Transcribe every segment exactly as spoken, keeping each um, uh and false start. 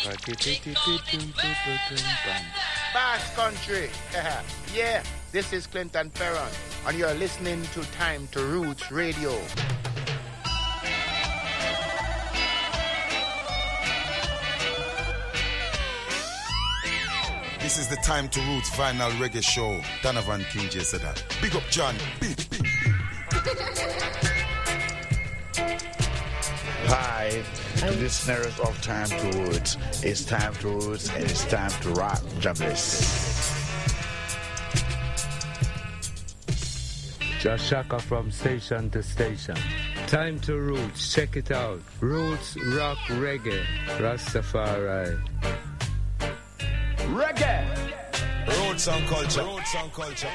Bass Country. Yeah, this is Clinton Ferron, and you're listening to Time to Roots Radio. This is the Time to Roots Vinyl Reggae Show. Donovan King J said that. Big up John. Big, big, big. Hi, listeners of Time to Roots. It's Time to Roots and it's time to rock. Jobless. Josh Shaka from station to station. Time to Roots. Check it out. Roots, rock, reggae, Rastafari. Reggae. Roots and culture. Roots and culture.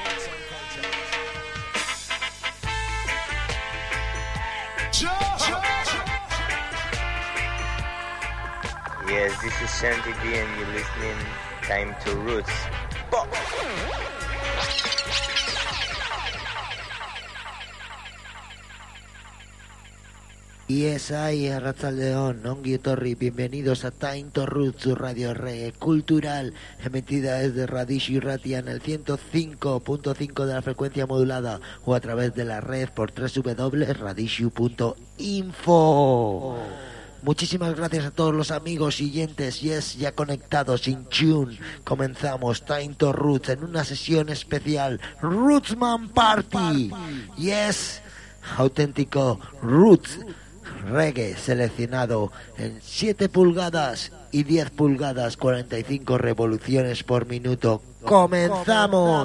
Yes, this is Shanty D and you're listening Time to Roots. Pop. Yes, ahí, Arratsaldeon, Ongi Etorri, bienvenidos a Time to Roots, su radio reggae cultural, emitida desde Radishu Ratia en el ciento cinco punto cinco de la frecuencia modulada o a través de la red por doble u doble u doble u punto radishu punto info. Muchísimas gracias a todos los amigos siguientes, yes, ya conectados, in tune. Comenzamos Time to Roots en una sesión especial, Rootsman Party. Yes, auténtico Roots reggae seleccionado en siete pulgadas y diez pulgadas, cuarenta y cinco revoluciones por minuto. ¡Comenzamos!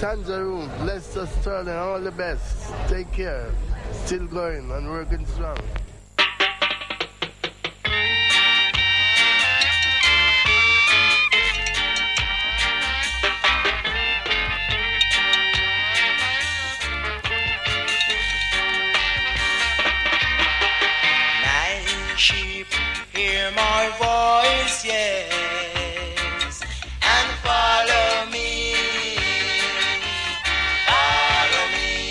Tangerine, Lester Sterling, all the best. Take care. Still going and working strong. Hear my voice, yes, and follow me, follow me.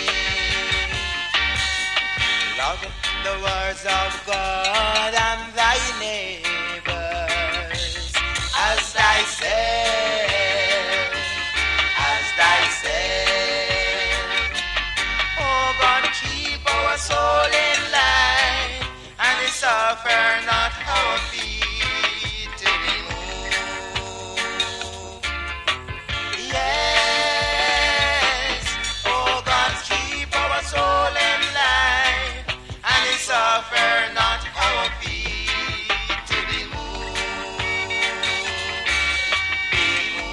Love the words of God and thy neighbors, as thyself, as thyself. Oh God, keep our soul in line, and we suffer not our feet to be moved. Yes, oh God, keep our soul in line, and we suffer not our feet to be moved. Be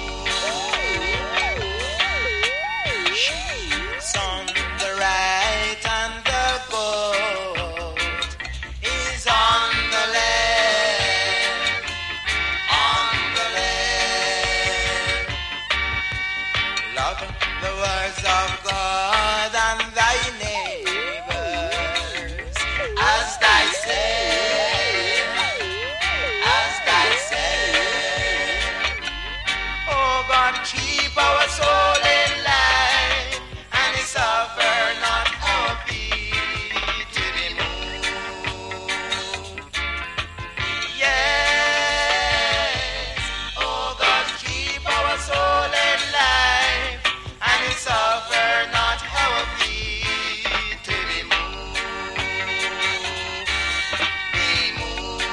moved. She's on the right and the goat is on the left, on the left. Love the words of God and thy neighbors as thyself, as thyself. Oh God, keep our soul in line, and we suffer not our feet to be moved. Yes, oh God, keep our soul in life, and we suffer not our feet to be moved, be moved.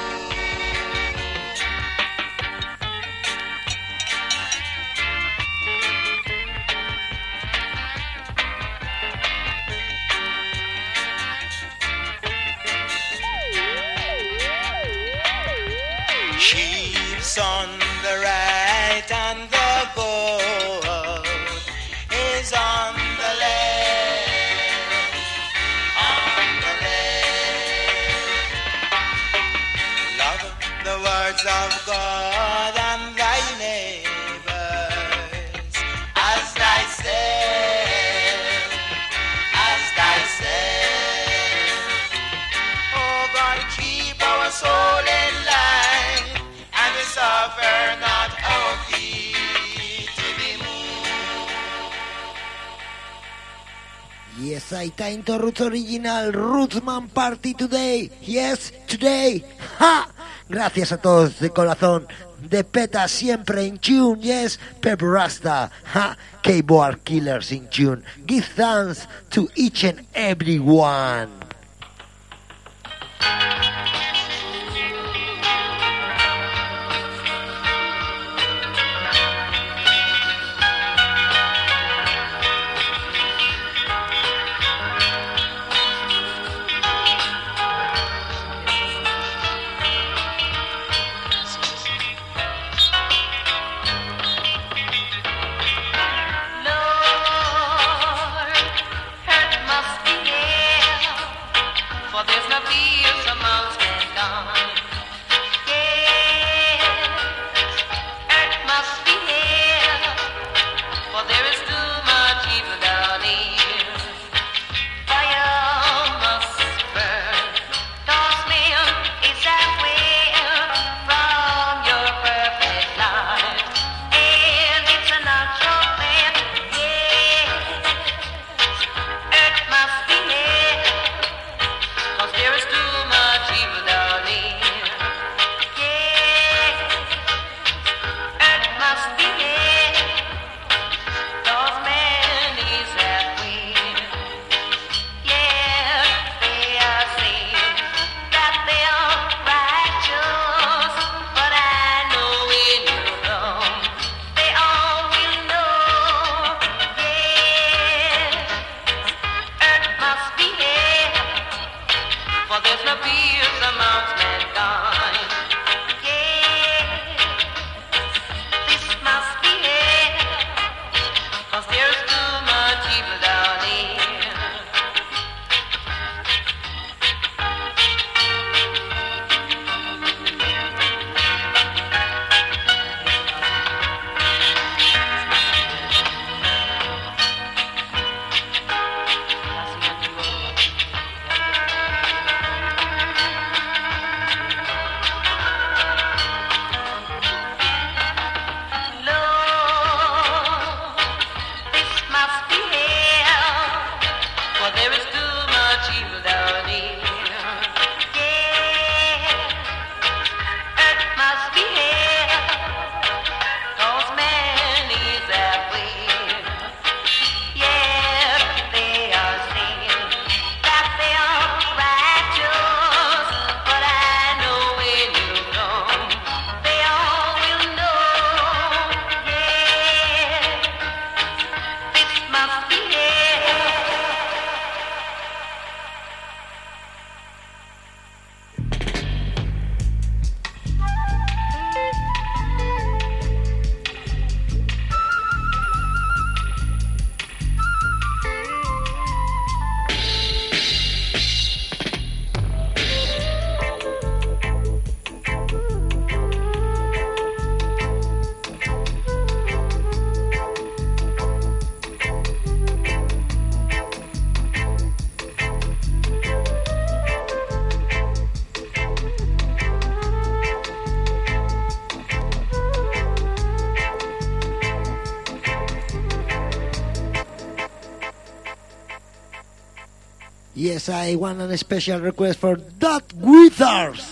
Sheep's on the right and the goat is on the left, on the left. Love the words of God and thy neighbors as thyself, as thyself. Oh God, keep our soul in line, and we suffer not our feet to be moved. Yes, I time to Roots Original Rootsman Party today. Yes, today. ¡Ja! Gracias a todos de corazón. De Peta siempre in tune. Yes, Pep Rasta. ¡Ja! Keyboard Killers in tune. Give thanks to each and every one. Lord, hurt must be here. Yes, I want a special request for Dot Withers.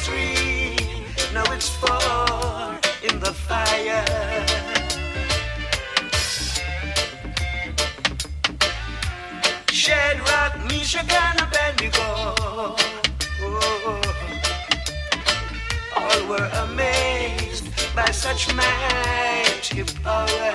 three, now it's four in the fire. Shadrach, Meshach, and Abednego, oh, all were amazed by such mighty power.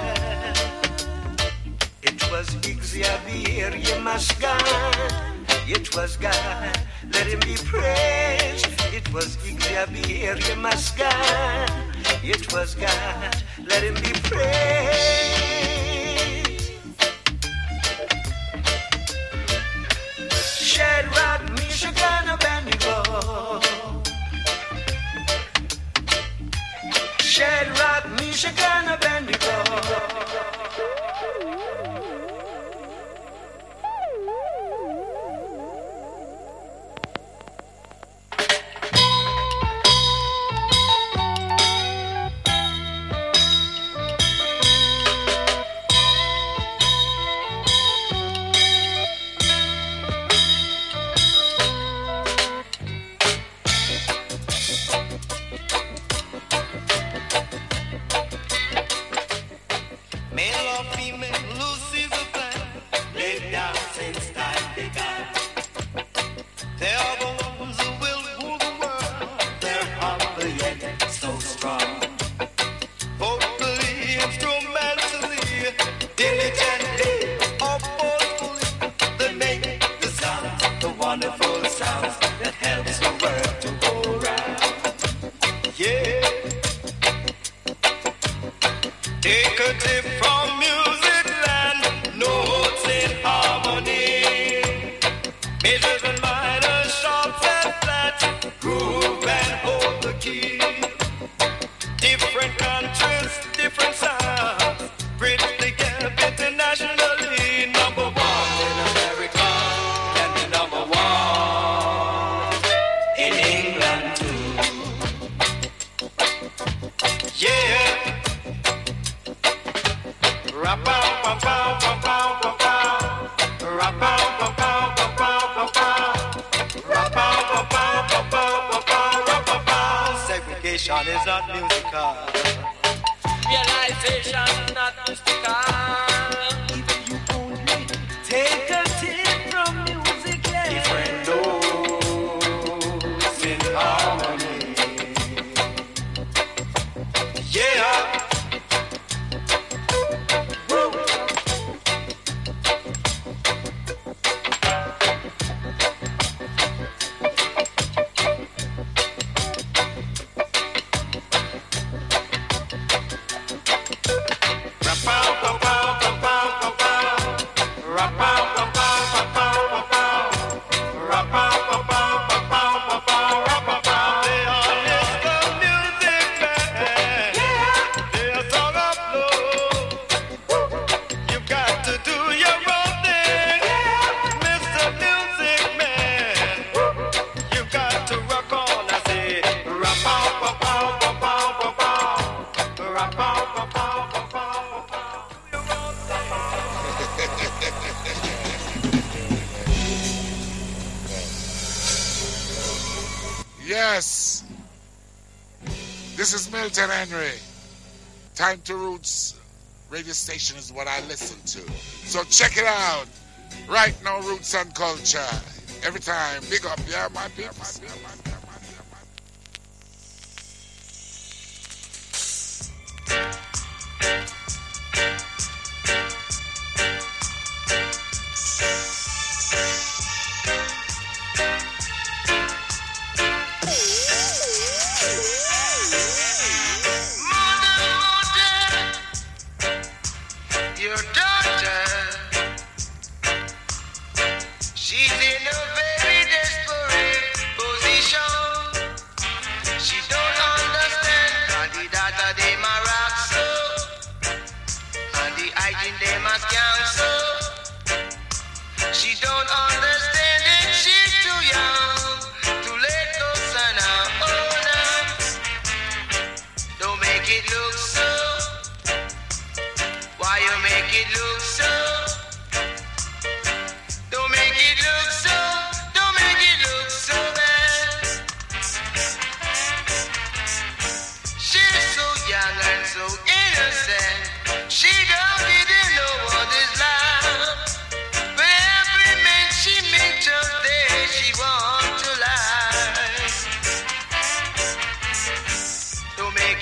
It was Xavier, ye must God. It was God, let him be praised. It was Xavier, ye must God. It was God, let him be praised. Shadrach, Meshach, and Abednego. Shadrach, Meshach, and Abednego. Segregation is not musical. Realization not mystical. If you only take a tip from music, yeah. Different notes in harmony. Yeah. Woo. Yes, this is Milton Henry. Time to Roots radio station is what I listen to. So check it out. Right now, Roots and Culture. Every time, big up, yeah, my people. My people, my people. She don't understand it, she's too young to let go, son.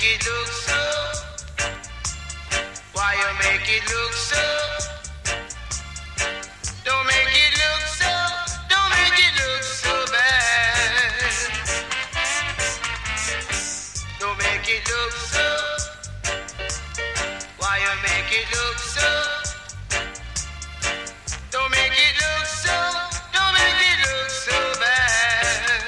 make it look so? Why you make it look so? Don't make it look so, don't make it look so bad. Don't make it look so. Why you make it look so? Don't make it look so, don't make it look so bad.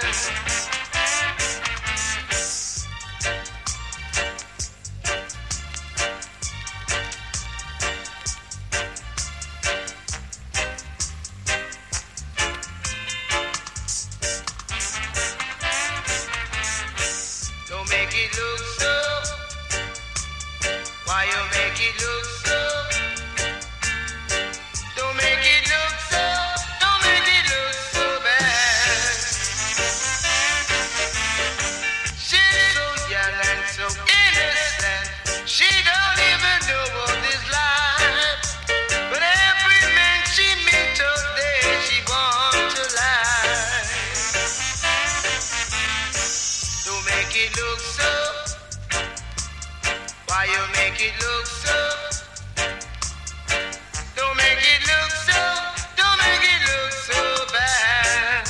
Don't make it look so. Why you make it look so? Don't make it look so. Don't make it look so bad. She's so young and so innocent. She don't even know what is life. But every man she meets out there, she wants to lie. Don't make it look so. Why you make it look so? Don't make it look so. Don't make it look so bad.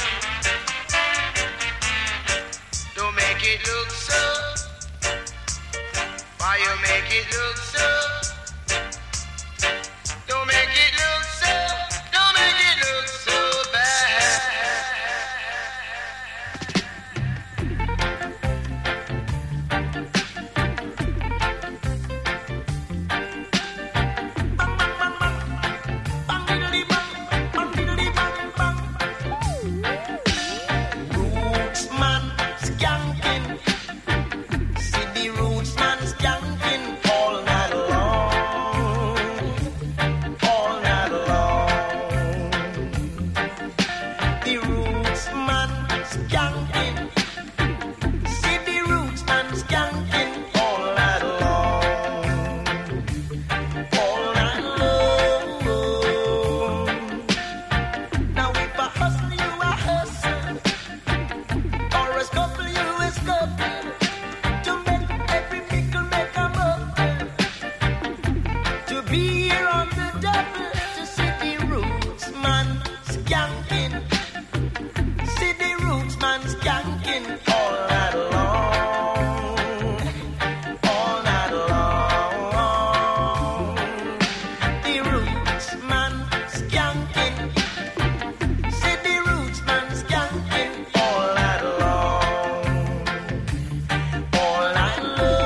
Don't make it look so. Why you make it look so? Don't make it look so. Don't make it look so bad. Roots man skanking. See the roots man skanking all night long. All night long. The roots man skanking. See the roots man skanking all night long. All night long. Now if I hustle, you a hustle. Or a scuffle, you a scuffle. To make every pickle make a muffin. To be here on the double. To see the roots man skanking. See the roots man skanking all night long. All night long. The roots man skanking. See the roots man skanking all night long. All night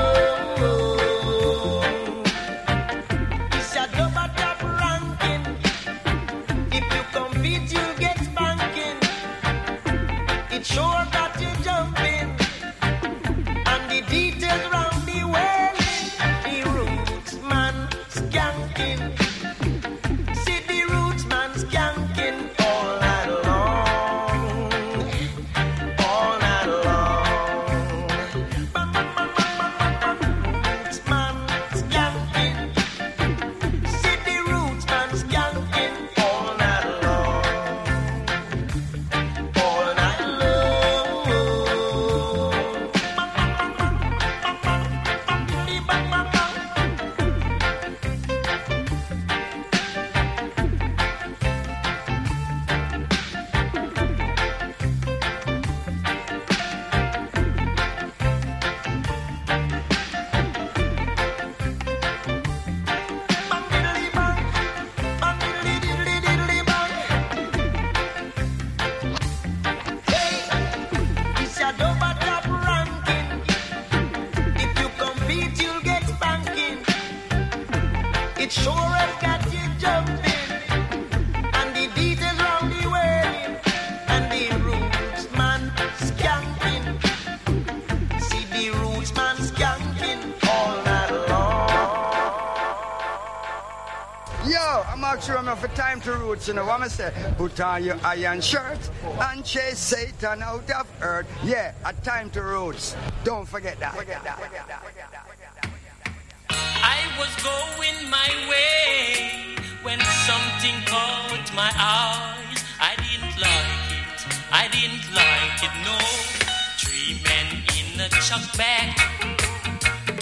long. It's a double top ranking. If you compete, you'll get spanking. It's sure that you're jumping. And the details round the way. The roots man skanking. See the roots man skanking all night long. All night long. Bang, bang, bang, bang, bang, bang, bang. Roots man skanking. See the roots man skanking all night long. All night long. Bang, bang, bang, bang, bang, bang, bang, bang, bang, bang. It's a double top ranking. If you compete, you'll get spanking. It sure has got you jumping. And the details round the way. And the roots man skanking. See the roots man skanking all night long. Yo, I'm not sure enough for time to roots, you know what I say? Put on your iron shirt and chase Satan out of earth. Yeah, a time to roots. Don't forget that. Forget that. I was going my way when something caught my eyes. I didn't like it, I didn't like it, no. Three men in a chuck bag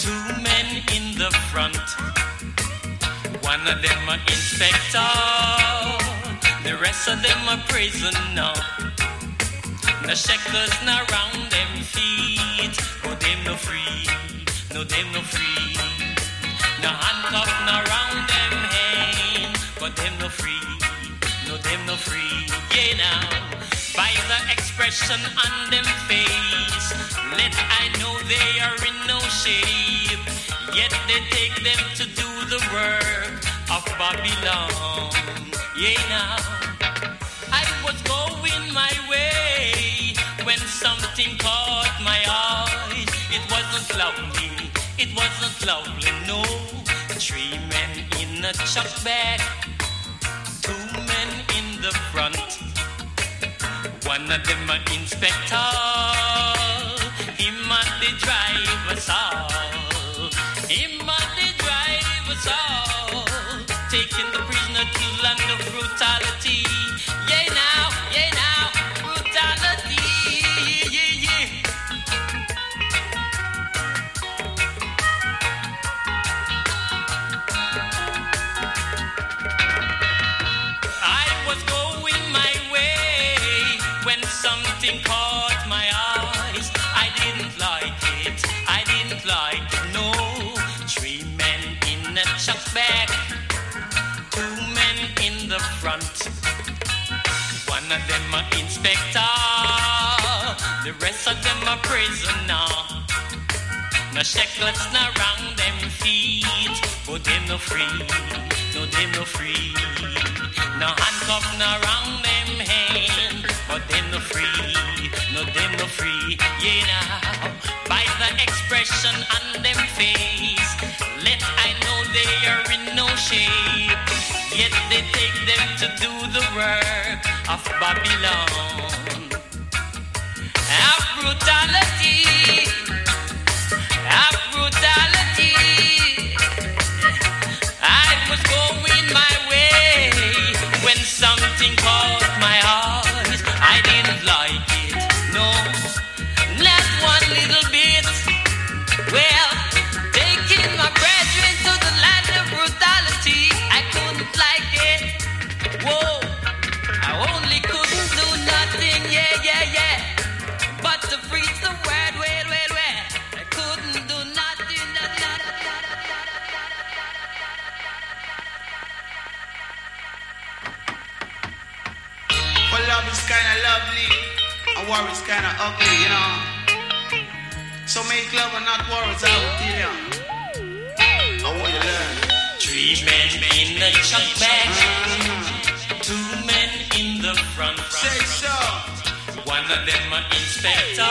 front. One of them a inspector, the rest of them a prisoner. No shackles no round them feet, oh them no free, no them no free. No handcuff no round them hand, but them no free, no them no free. Yeah now, by the expression on them face, let I know they are in no shape. Yet they take them to do the work of Babylon. Yeah now, I was going my way when something caught my eye. It wasn't lovely, it wasn't lovely, no. Three men in a chuck bag, two men in the front. One of them an inspector, him and the driver's all. Him and the driver's all, taking the prisoner to land of brutality. Yeah now, yeah now, brutality, yeah, yeah. I was going my way when something caught my eyes. I didn't like it, I didn't like it, no. Three men in a chuck bag, two men in the front. One of them a inspector, the rest of them a prisoner. No shackles no round them feet, but them no free, no them no free. No handcuff no round them hand, but them no free, no them no free. Yeah now, by the expression on them face, let I know they are in no shape. Yet they take them to do the work of Babylon. Have brutality, have brutality. I was going my way when something caught my eyes. I didn't like it, no, not one little bit. Well, taking my brethren to the land of brutality, I couldn't like it. Whoa, I only couldn't do nothing, yeah, yeah, yeah, but to preach the word, well, well, well, I couldn't do nothing, nothing, nothing. Well, love is kinda lovely, and war is kinda ugly, you know. So make love and not war, as I will tell you. I want you to learn. Three men in the chuck bag, two men in the front. Say so. One of them an inspector,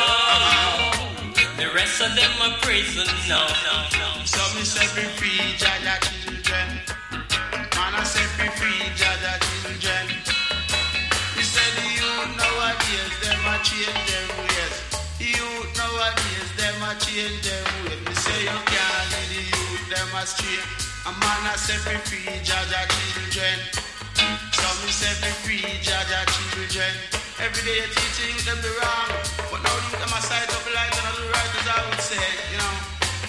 the rest of them a prisoner. No, no, no. So me set me free, Jaja children. Man, I set me free, Jaja children. He said the youth nowadays, them a change their ways. The youth nowadays, them a change their ways. Me say you can't lead the youth, them a stray. A man a set me free, Jaja children. So me set me free, Jaja children. Every day you teach you them the wrong, but now you them a side up light and do right, as I would say, you know.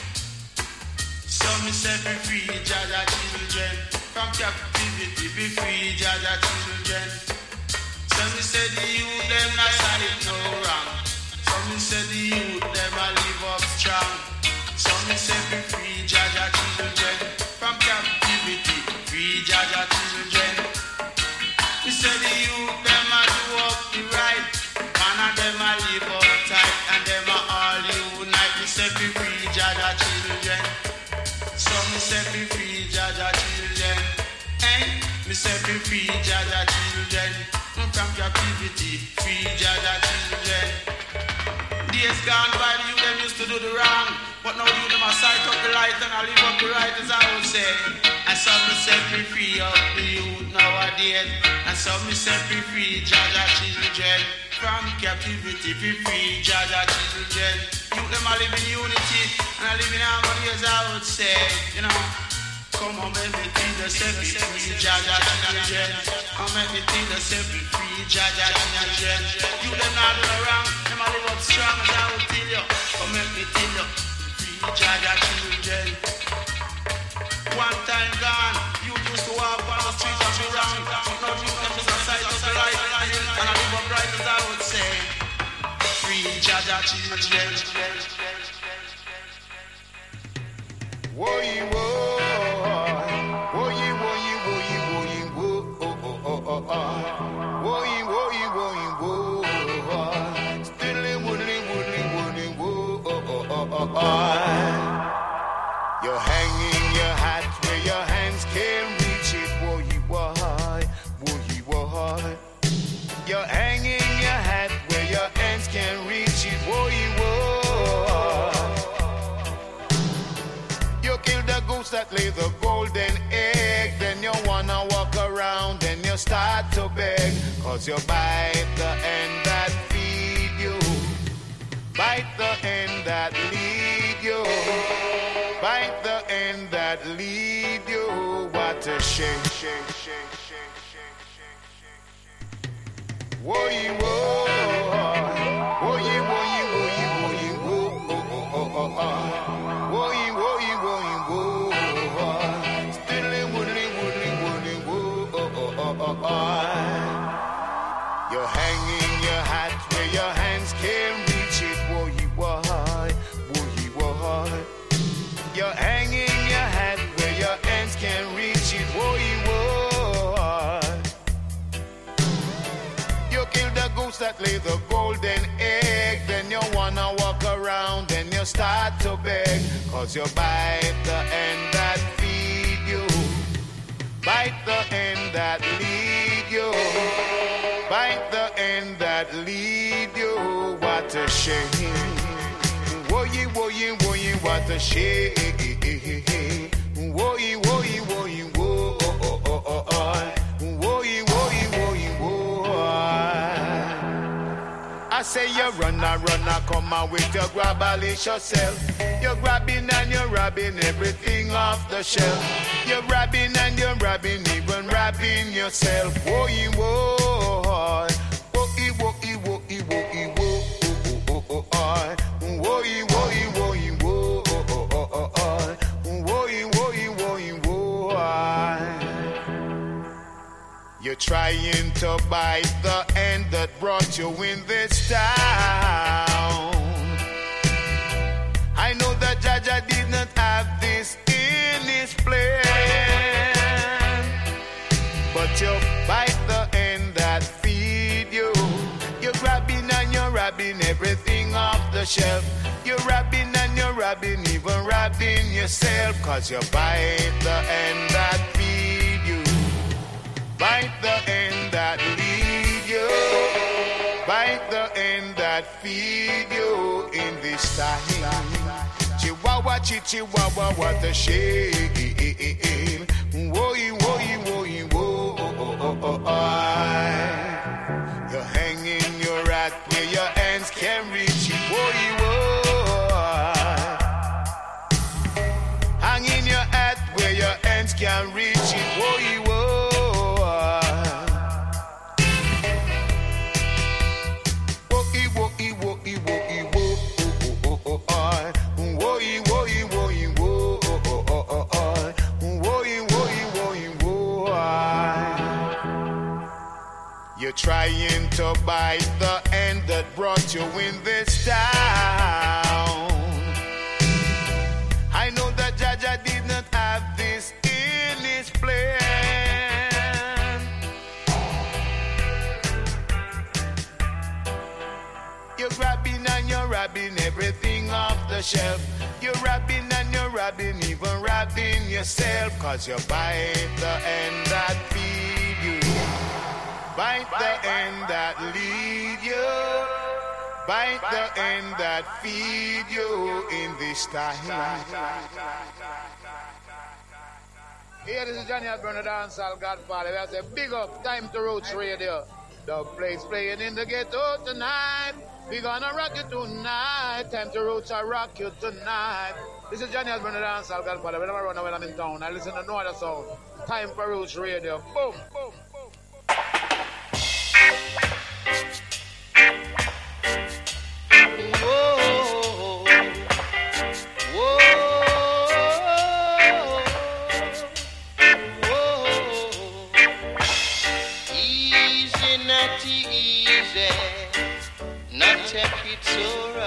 So me set me free, Jaja children. From captivity, be free, Jaja children. So me say the youth them not side no wrong. So me say the youth them a live up strong. So me set me free, Jaja children. From captivity, free, Jaja children. Me say the youth them a do up the right, man and them a live up tight, and them a all unite. Me say me free, Jaja children. So me say me free, Jaja children. Hey, me say me free, Jaja children. From captivity, free, Jaja children. Days gone by, the youth them used to do the wrong, but now you them a sight up the light and I live up the right, as I would say. And some me set me free of the youth nowadays. And some me set me free, Jaja children. From captivity, be free, Jaja children. You them a live in unity and I live in harmony, as I would say. You know, come on, make me think the set me free, Jaja children. Come make me think the set me free, Jaja children. You them not do wrong, them a live up strong, as I would tell you. Come make me tell you, free, Jaja children. Jaja children. Woy, woy, woy, woy, woy, woy, woy, woy, woy, woy, woy, stiddly, woodly, woodly, woodly, woy. You're hanging your hat where your hands can't reach it, woy, woy, woy, woy. You're hanging your hat where your hands can't reach it, woy, woy. You kill the goose that lays the golden egg, then you wanna walk around and you start to beg, cause you bite the end that feed you, bite the end that lead you, bite the end that lead you. What a shame, shame, shame, shame, shame, shame, shame. Woy, woy, woy, woy, woy, woy, woy, woy, woy, woy, woy, stiddly, woodly, woodly, woodly, woy. You're hanging your hat where your hands can't reach it, woy, woy, woy, woy. You're hanging your hat where your hands can't reach it, woy, woy. You kill the goose that lays the golden egg, then you wanna walk around and you start to beg, cause you bite the end that feed you, bite the end that lead you, bite the end that lead you. What a shame. Woy, woy, woy, what a shame. Woy, woy, woy, woy, woy, woy, woy, woy. I say you runna, runna, come out with your grabalish yourself. You're grabbing and you're robbing everything off the shelf. You're grabbing and you're robbing, even robbing yourself. Woy, woy, woy, woy, woy, woy, woy. Woy, woy, woy, woy, woy, woy, woy, woy. You're trying to bite the end that brought you in this town. I know that Jaja did not have this in his plan, but you bite the end that feed you. You're grabbing and you're robbing everything off the shelf. You're robbing and you're robbing, even robbing yourself, cause you bite the end that feed you, bite the end that lead you, bite the end that feed you in this time. Chihuahua, chihuahua, what a shame. Woy, woy, woy, woy. You're hanging your hat where your hands can't reach it, woy, woy. Hanging your hat where your hands can't reach it, woy, woy. Woy, woy, woy, woy, woy. Woy, woy, woy, woy. Woy, woy, woy, woy. You're trying to bite the end that brought you in this town. I know that Jaja did not have this in his plan. You're grabbing and you're robbing everything off the shelf. You're robbing and you're robbing, even robbing yourself, cause you bite the end that feed you, bite the end that lead you, bite the end that feed you in this time. Here, this is Johnny Osborne, the dancehall godfather. We have a big up Time to Roots Radio. The place playing in the ghetto tonight. We gonna rock you tonight. Time to Roots, I rock you tonight. This is Johnny Osborne, the dancehall godfather. Whenever I run away, I'm in town. I listen to no other sound. Time for Roots Radio. Boom, boom, boom. Whoa, whoa, whoa. Easy, not easy, not take it so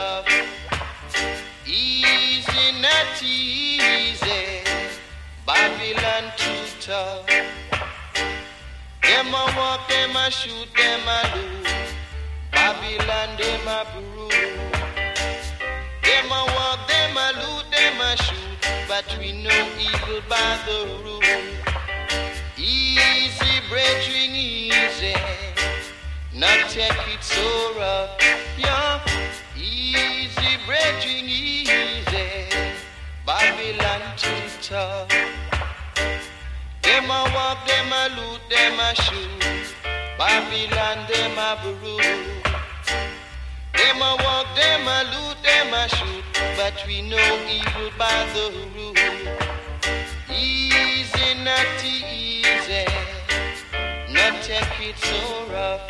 Them a walk, them a shoot, them a loot. Babylon, them a brew. Them a walk, them a loot, them a shoot, but we know evil by the rule. Easy, brethren, easy. Not take it so rough, yeah. Easy, brethren, easy. Babylon too tough. Them a walk, them a loot, them a shoot. Babylon, them a brew. Them a walk, them a loot, them a shoot, but we know evil by the rule. Easy, not easy. Not take it so rough.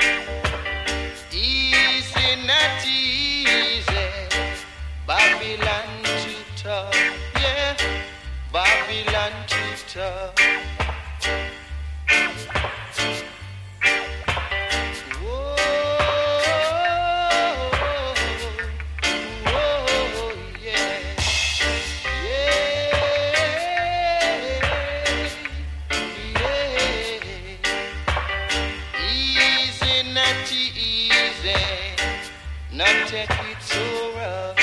Easy, not easy. Babylon too tough, yeah. Babylon too tough. Whoa, whoa, yeah, yeah, yeah. Easy, not easy. Not take it so rough.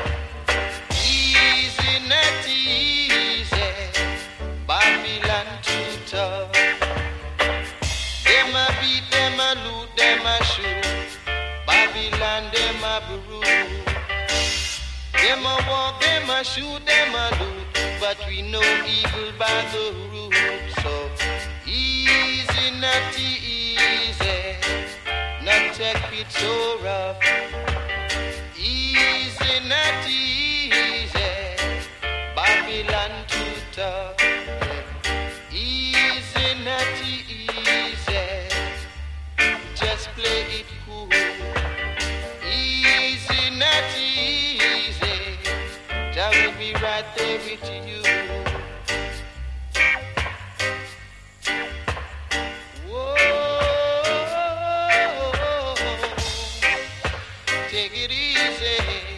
Easy, not easy. Babylon too tough. Them a beat, them a loot, them a shoot. Babylon, them a brew. Them a walk, them a shoot, them a loot, but we know evil by the root. So easy, not easy. Not take it so rough. Easy, not easy. Babylon too tough. Easy, not easy. Just play it cool. Easy, not easy. Jah will be right there with you. Whoa, take it easy.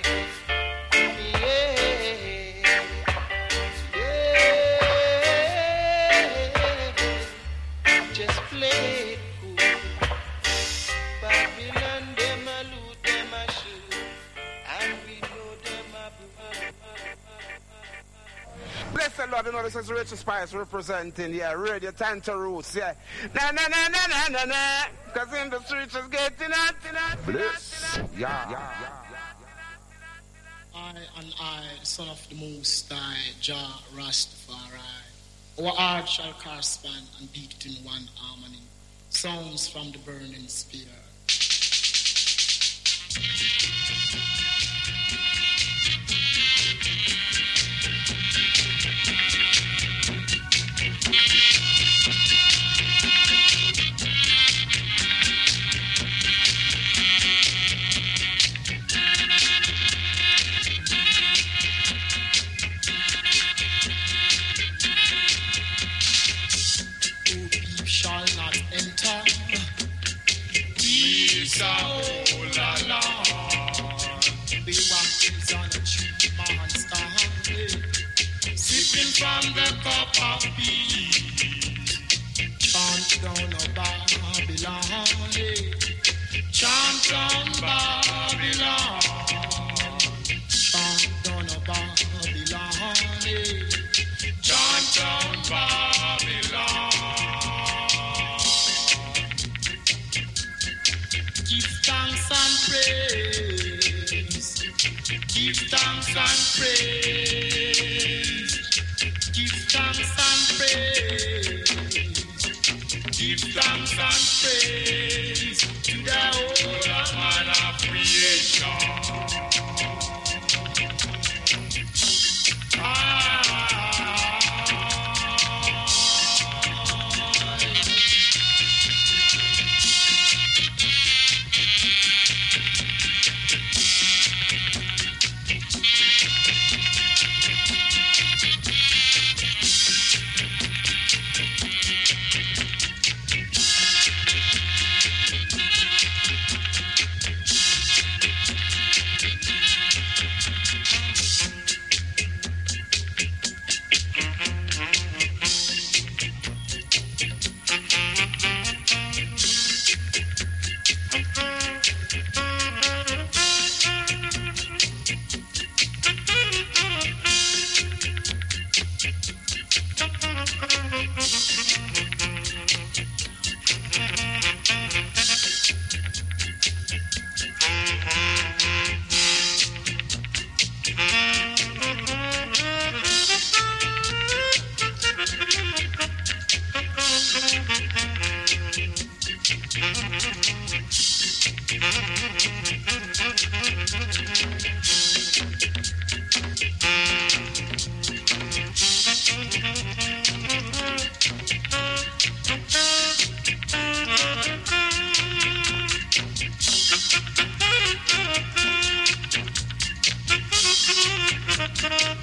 Blessed Lord, you know this is Rachel Spice representing, yeah, Radio Time to Roots, yeah. Na na na na na na na, cause in the streets is getting hot, hot, Bless, yeah, yeah, yeah. I and I, son of the Most High, Jah Rastafari, our heart shall correspond and beat it in one harmony. Sounds from the burning spear. From the cup of peace, chant down a Babylon, chant down Babylon, chant down a Babylon, chant down Babylon. Give thanks and praise, give thanks and praise. Give thanks and praise. Give thanks and praise to the whole man of creation. Ah.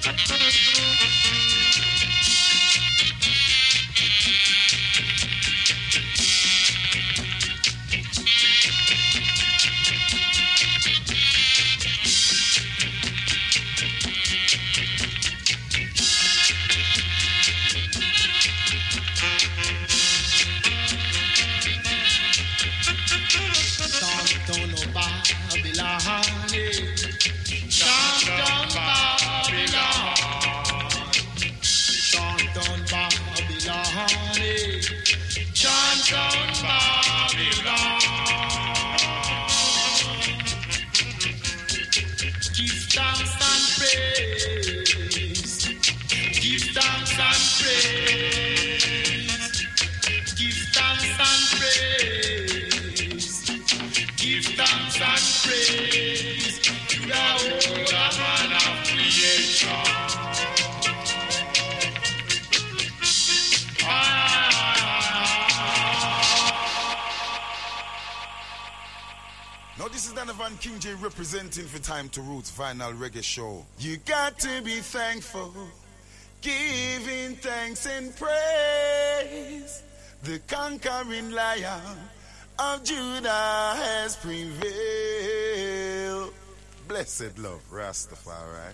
King J representing for Time to Roots Vinyl Reggae Show. You got to be thankful, giving thanks and praise. The conquering Lion of Judah has prevailed. Blessed love, Rastafari.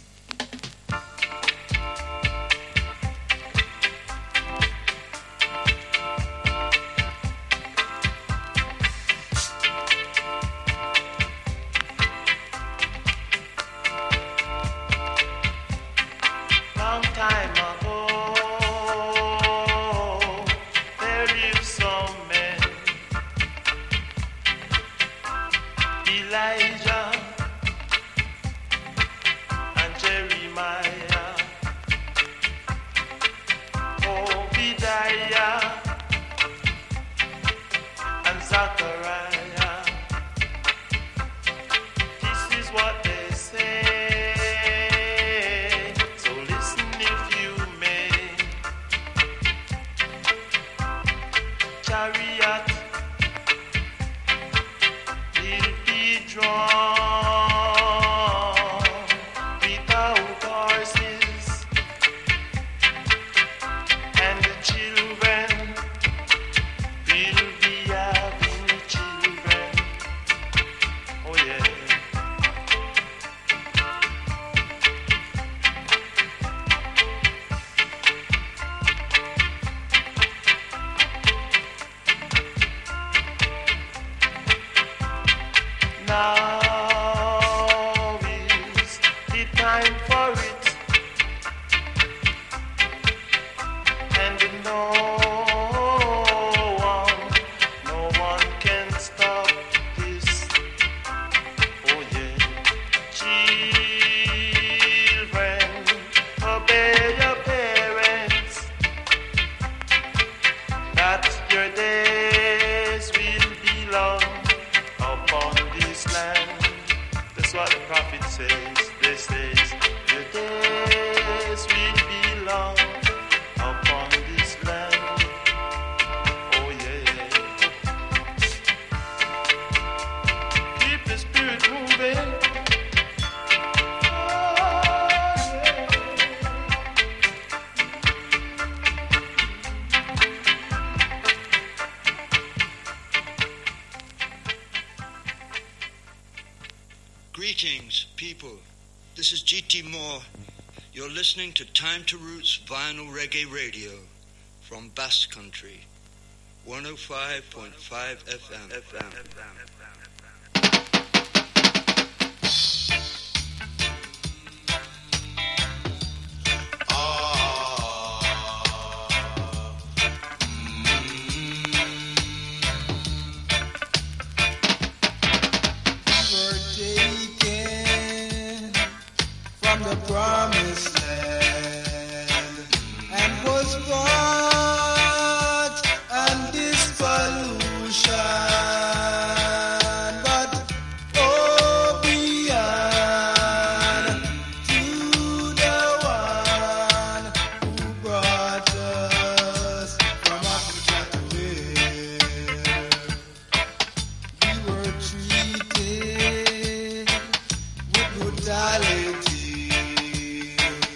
Greetings, people. This is G T Moore. You're listening to Time to Roots Vinyl Reggae Radio from Basque Country, one oh five point five F M. F M. F M. Promised land and was brought and this pollution, but oh beyond to the one who brought us from Africa to where we were treated with brutality.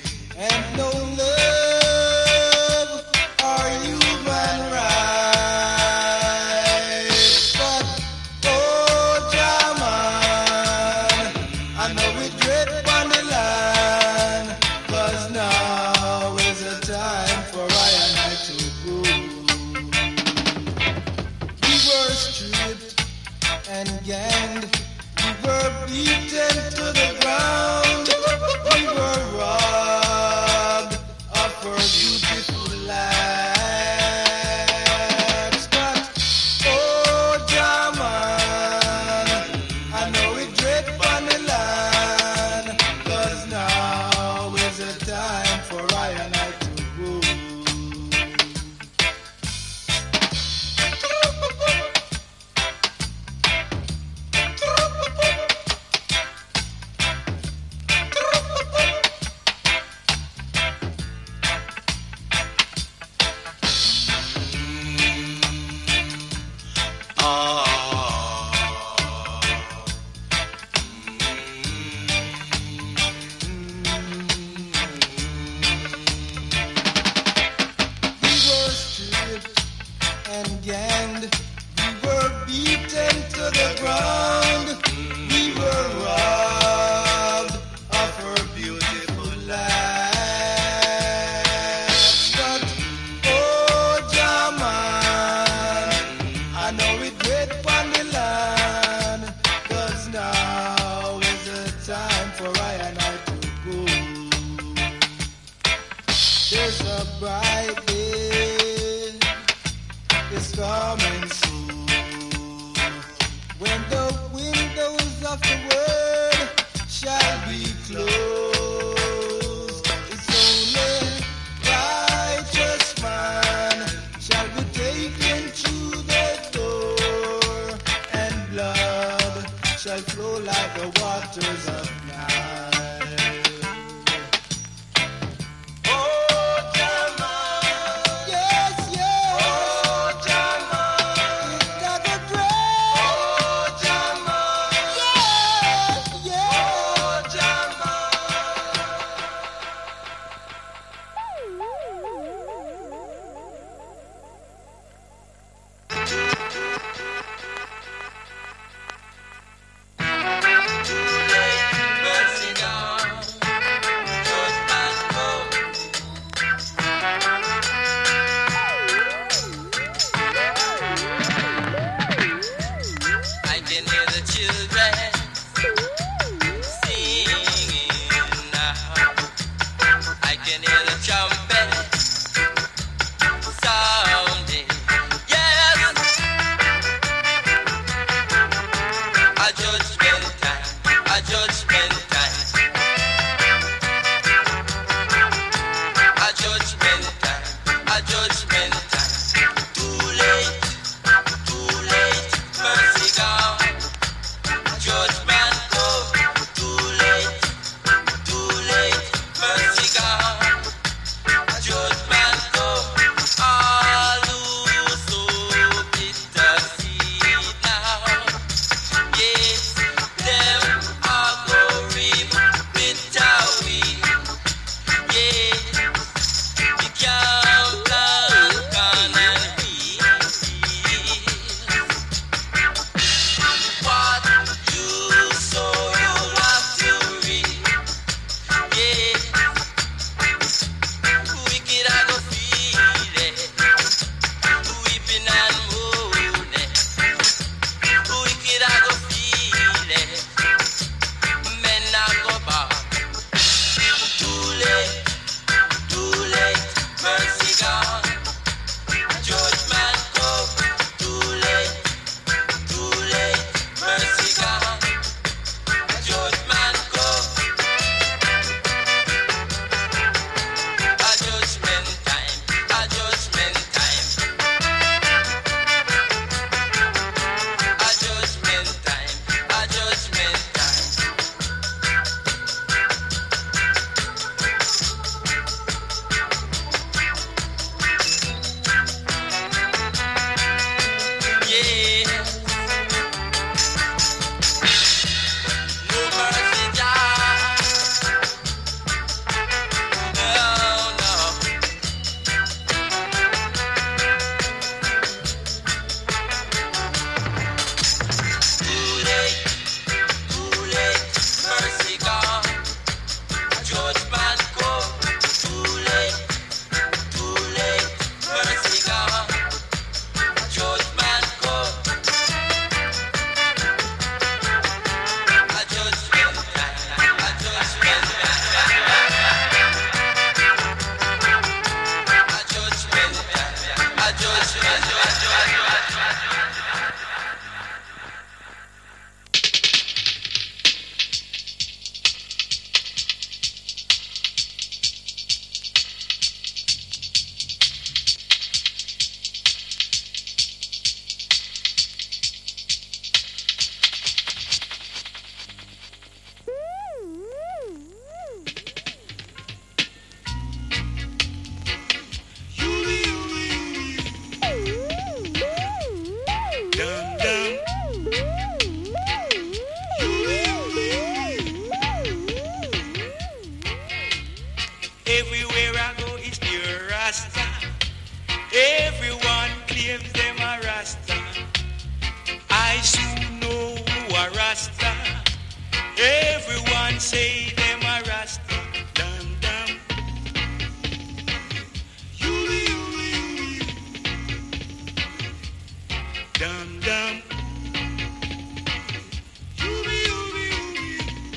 bright day is coming soon, when the windows of the world shall be closed. It's only righteous man shall be taken to the door, and blood shall flow like the waters of Nile.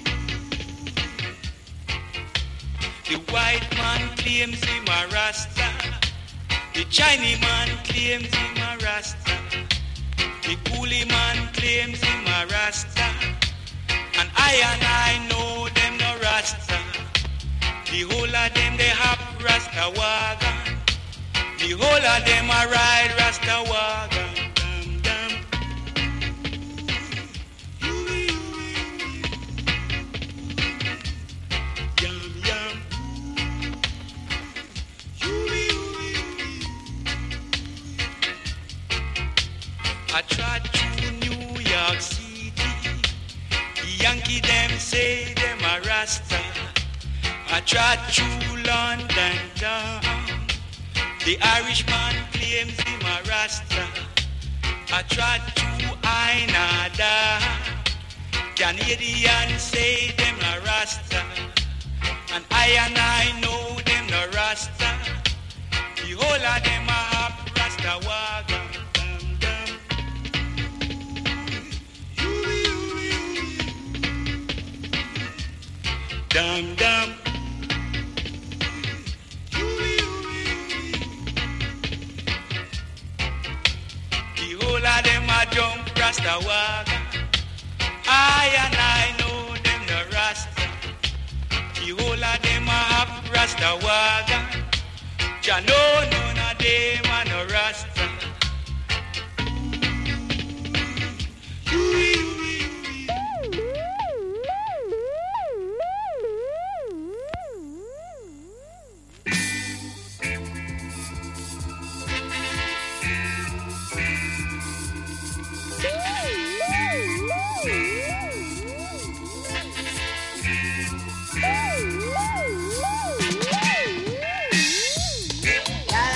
The white man claims him a Rasta. The Chinese man claims him a Rasta. The coolie man claims him a Rasta. And I and I know them no Rasta. The whole of them they have Rasta wagon. The whole of them a ride Rasta wagon. I tried to New York City. The Yankee them say them a Rasta. I tried to London town. The Irishman claims him a Rasta. I tried to Ainada. Canadians say them a Rasta. And I and I know them no Rasta. The whole of them a have Rasta wagon. Dum dum. The whole of them a jump Rasta wagon. I and I know them no Rasta. The whole of them a have Rasta wagon. Jah know none of them a no Rasta. La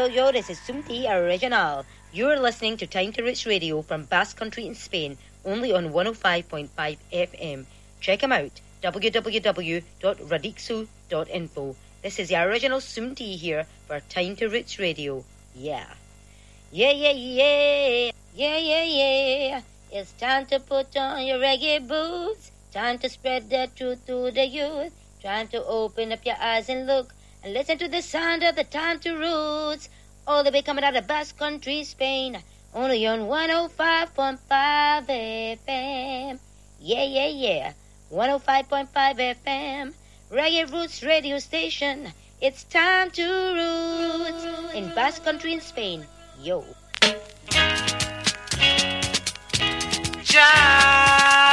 yo, this is Sumti Original. You're listening to Time to Roots Radio from Basque Country in Spain, only on one oh five point five F M. Check them out, w w w dot radixo dot info. This is the original Sumti here for Time to Roots Radio. Yeah. Yeah, yeah, yeah. Yeah, yeah, yeah. It's time to put on your reggae boots. Time to spread the truth to the youth. Time to open up your eyes and look and listen to the sound of the Time to Roots. All the way coming out of Basque Country, Spain. Only on one oh five point five F M. Yeah, yeah, yeah. one oh five point five F M. Reggae Roots radio station. It's Time to Roots in Basque Country in Spain. Yo. Ja.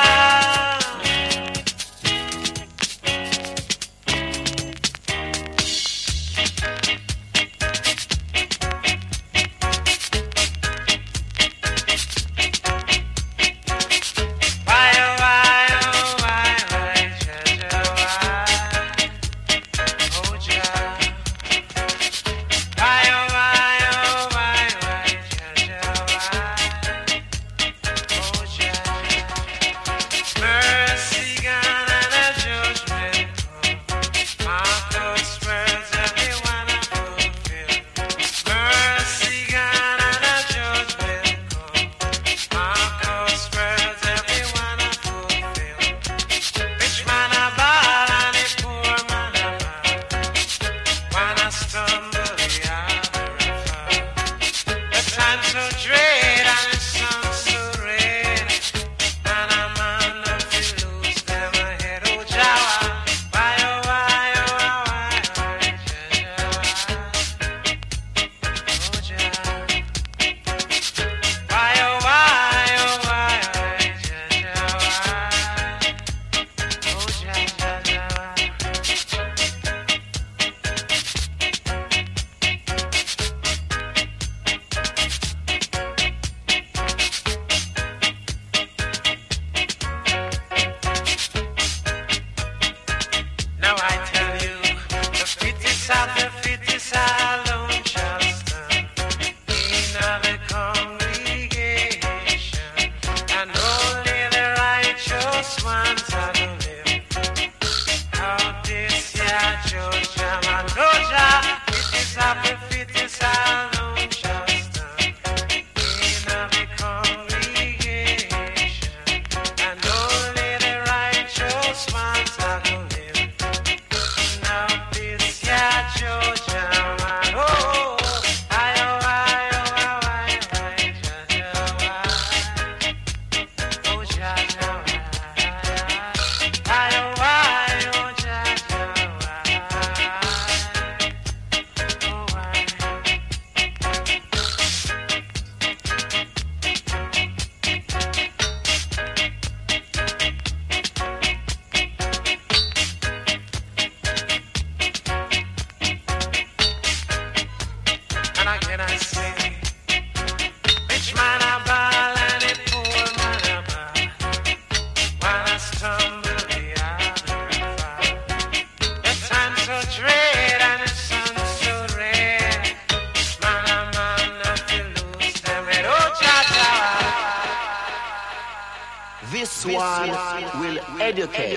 This one will educate,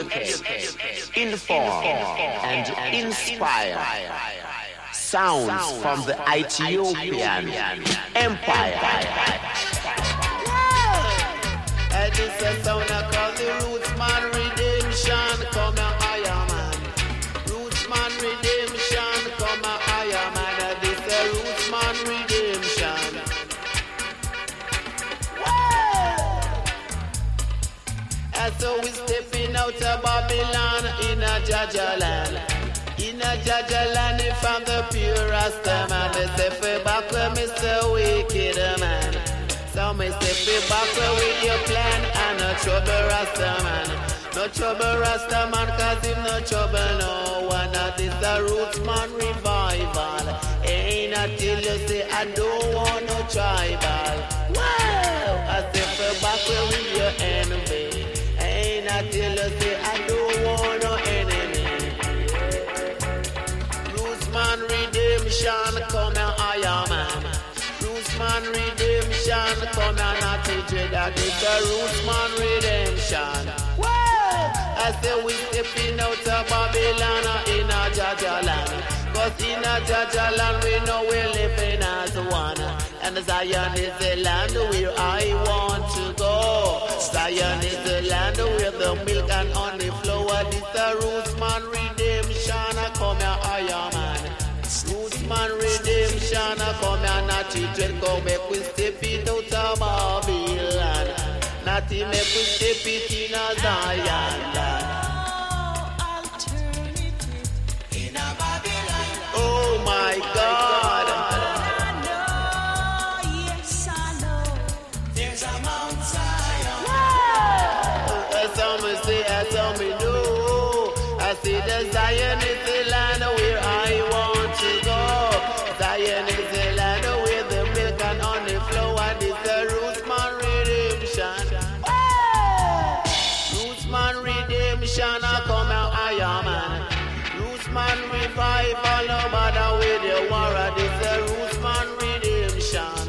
inform, and inspire. Sounds from the Ethiopian Empire. And this is sound I call the Roots Man Redemption. Come a higher man. Roots Man Redemption. Come a higher man. And this is Roots Man Redemption. And so we stepping out of Babylon in a Jajaland. In a Jajaland from the pure Rasta man. They say for back with Mister Wicked man. So me step back with your plan and no trouble Rasta man. No trouble Rasta man cause him no trouble no one. That is the Roots Man revival. Ain't until you say I don't want no tribal. Wow! I step back with your enemy. Ain't until you say I don't want no enemy. Roots Man redemption come and I I am man. Rootsman redemption, come and not teach you that it's a Rootsman redemption. Well, I say we stepping out of Babylon in a Jaja land. Cause in a Jaja land we know we're living as one. And Zion is the land where I want to go. Zion is the land where the milk and honey flow. This a Rootsman redemption, come here I am man. Rootsman redemption, come here not children, come make we step it out of Babylon. Not to make we step it in a Zion land. Oh my God. Yes, I know. There's a Mount Zion. As some say, as some know. I see the Zion is the land where I want to go. Zion is the land where the milk and honey flow, and it's the Rootsman redemption. Rootsman redemption, I come out, I am man. Rootsman revival, no matter where the war, this the Rootsman redemption.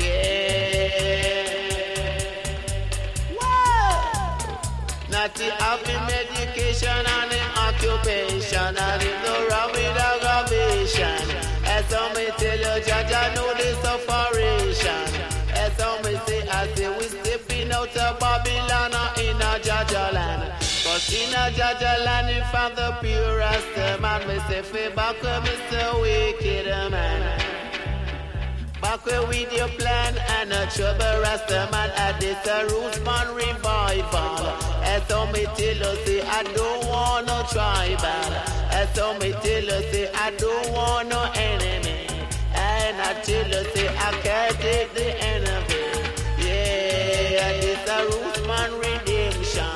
Yeah. Wow. Not the happy medication and the occupation, and it's no wrong with aggravation. As some may tell you, Jaja know the separation. As some may say, I say we stepping out of Babylon in a Jaja land. Cause in a Jaja land we found the purest man. Me say, feel back where me say wicked man. Back where with your plan and a trouble rasta man. At this a Rootsman revival. As some may tell you, say I don't want no tribal. As some may tell you, say I don't want no enemy. And I tell you, say I can't take the enemy. Yeah, and this a Rootsman redemption.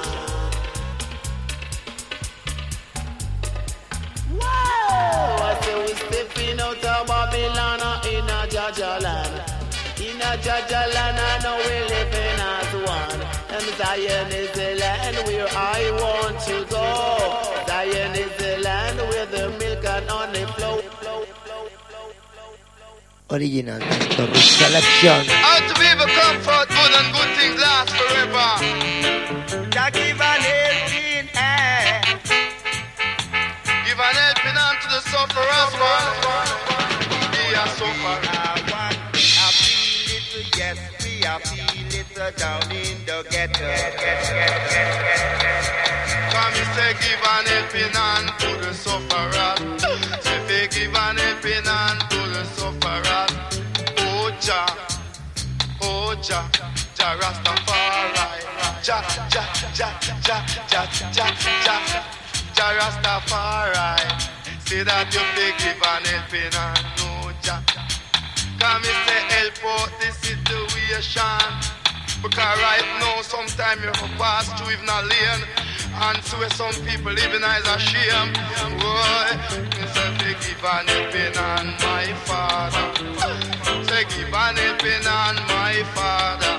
Wow! I say we stepping out of Babylon in a Jaja land. In a Jaja land, I know we living as one. And Zion is the land where I want to go. Zion is the land where the milk and honey flow. Original Tanto Roots Selection. How to be able comfort, good and good things last forever. Jah give an helping hand. Give an helping hand to the sufferers, man. Be a sufferer, one. I feel it, yes, we are feel it down in the ghetto. Come and say, give an helping hand to the sufferers. Say, give an helping hand to the sufferers. Oh, Jah, oh, Jah, Jah Rastafari. Jah, Jah, Jah, Jah, Jah, Jah, Jah, Jah Rastafari. Say that you big give an helping hand, no Jah. Come and say, help out the situation. Because right now, sometimes you pass through even a lane. And so some people living as a shame. Boy, say, give an helping hand, my Father. Say, give an helping hand, my Father.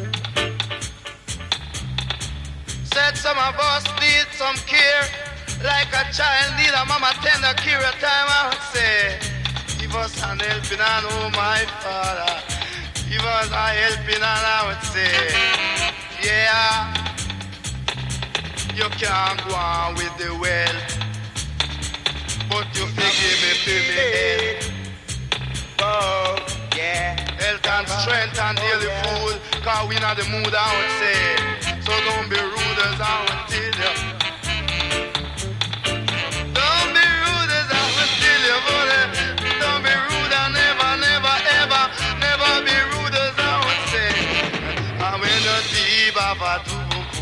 Said some of us need some care. Like a child need a mama tender care a time. I would say, give us an helping hand, oh my Father. Give us a helping hand, I would say. Yeah. You can't go on with the wealth, but you forgive me for me health. Oh, yeah. Health and strength and daily food, cause we not the mood, I would say. So don't be rude as I would tell you. Don't be rude as I would tell you, buddy. Don't be rude and never, never, ever, never be rude as I would say. And when the deep of a do.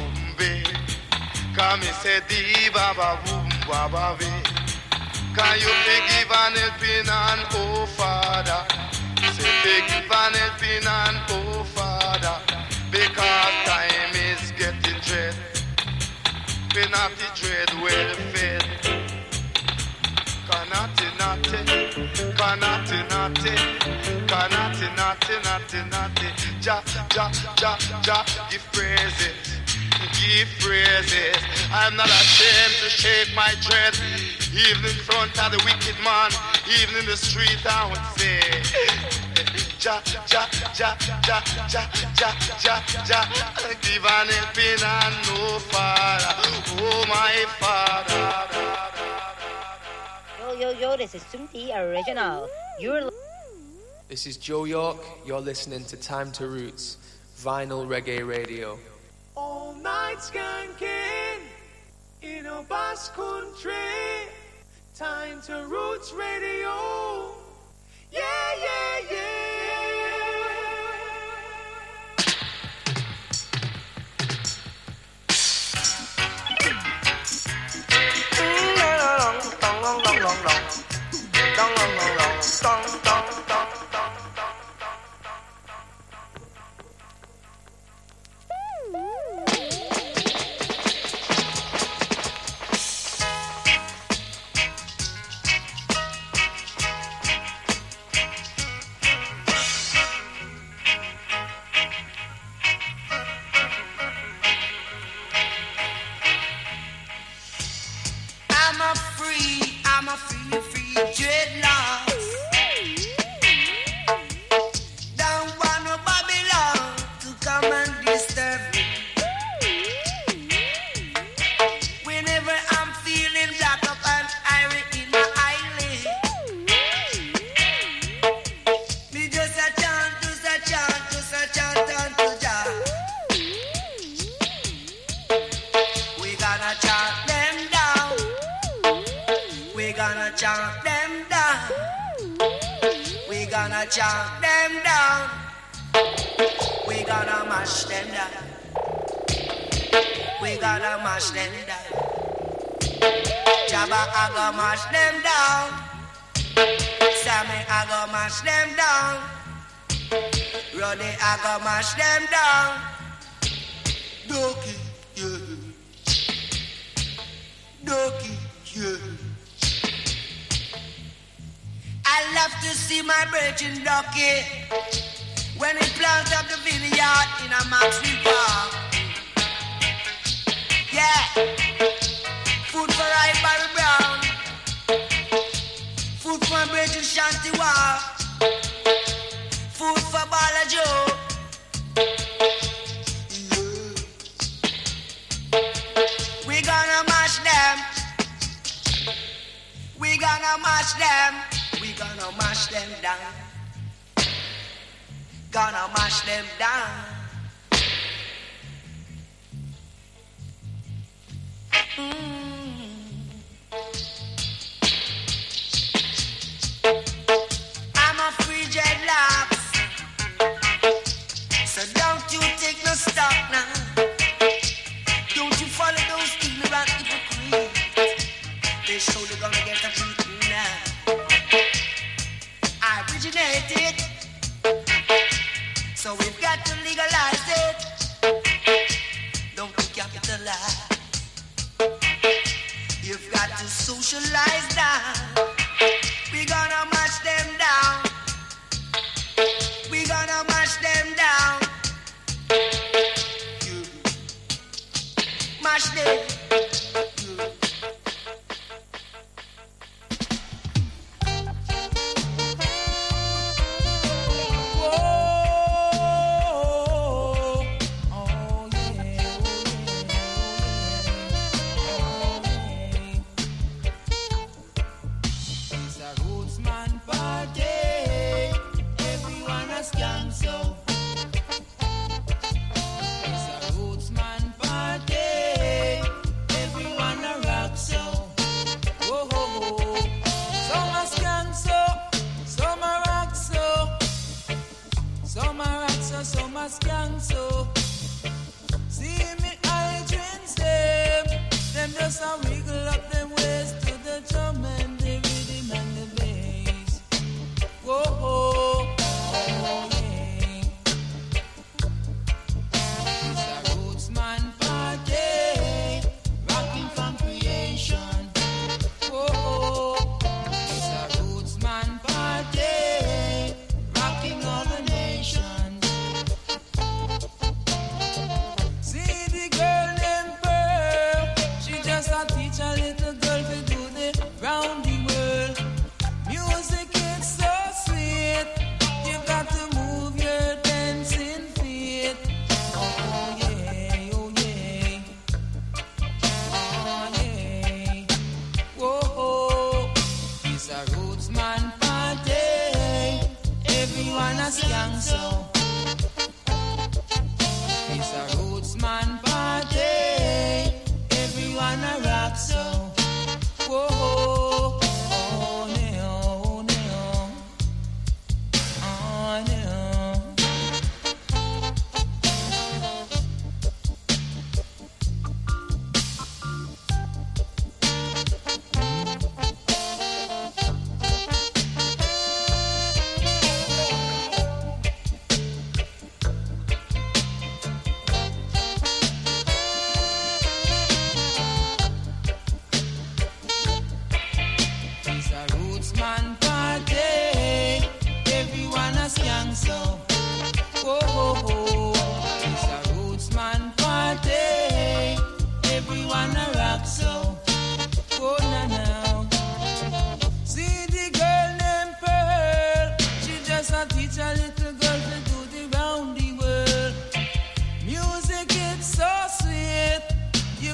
Come and say, Di Baba Boom Baba Ve. Can you forgive an helping hand, oh Father? Say, forgive an helping hand, oh Father. Because time is getting dread. We not the dread well fed. Kanati nati, kanati nati, kanati nati nati nati. Ja, ja, ja, ja, give praises. Give praises. I'm not ashamed to shake my dread, even in front of the wicked man. Even in the street I would say, Ja, ja, ja, ja, ja, ja, ja, ja, give an helping and no father, oh my father. Yo, yo, yo, this is Sumti Original. You're... This is Joe York. You're listening to Time to Roots, Vinyl Reggae Radio. All night skanking in a Basque country. Time to Roots Radio. Yeah, yeah, yeah. Long, long, long, long, long, long, long, long, long, long, long, long. Chop them down. We gonna mash them down. We gonna mash them down. Jabba, I gonna mash them down. Sammy, I gonna mash them down. Roddy, I gonna mash them down. Doki, yeah. Doki, yeah. I love to see my virgin ducky when he plants up the vineyard in a Maxwell Park. Yeah, food for I Barry Brown, food for my virgin Shanty War, food for Bala Joe. Yeah. We gonna mash them. We gonna mash them. We gonna mash them down. Gonna mash them down. Mm. I'm a free dreadlocks, so don't you take no stock now. Don't you follow those ignorant hypocrites. They surely gonna get a treatment now. I originated, so we've got to legalize it. Don't capitalize. You've got to socialize now. We're gonna mash them down. We're gonna mash them down. You mash them.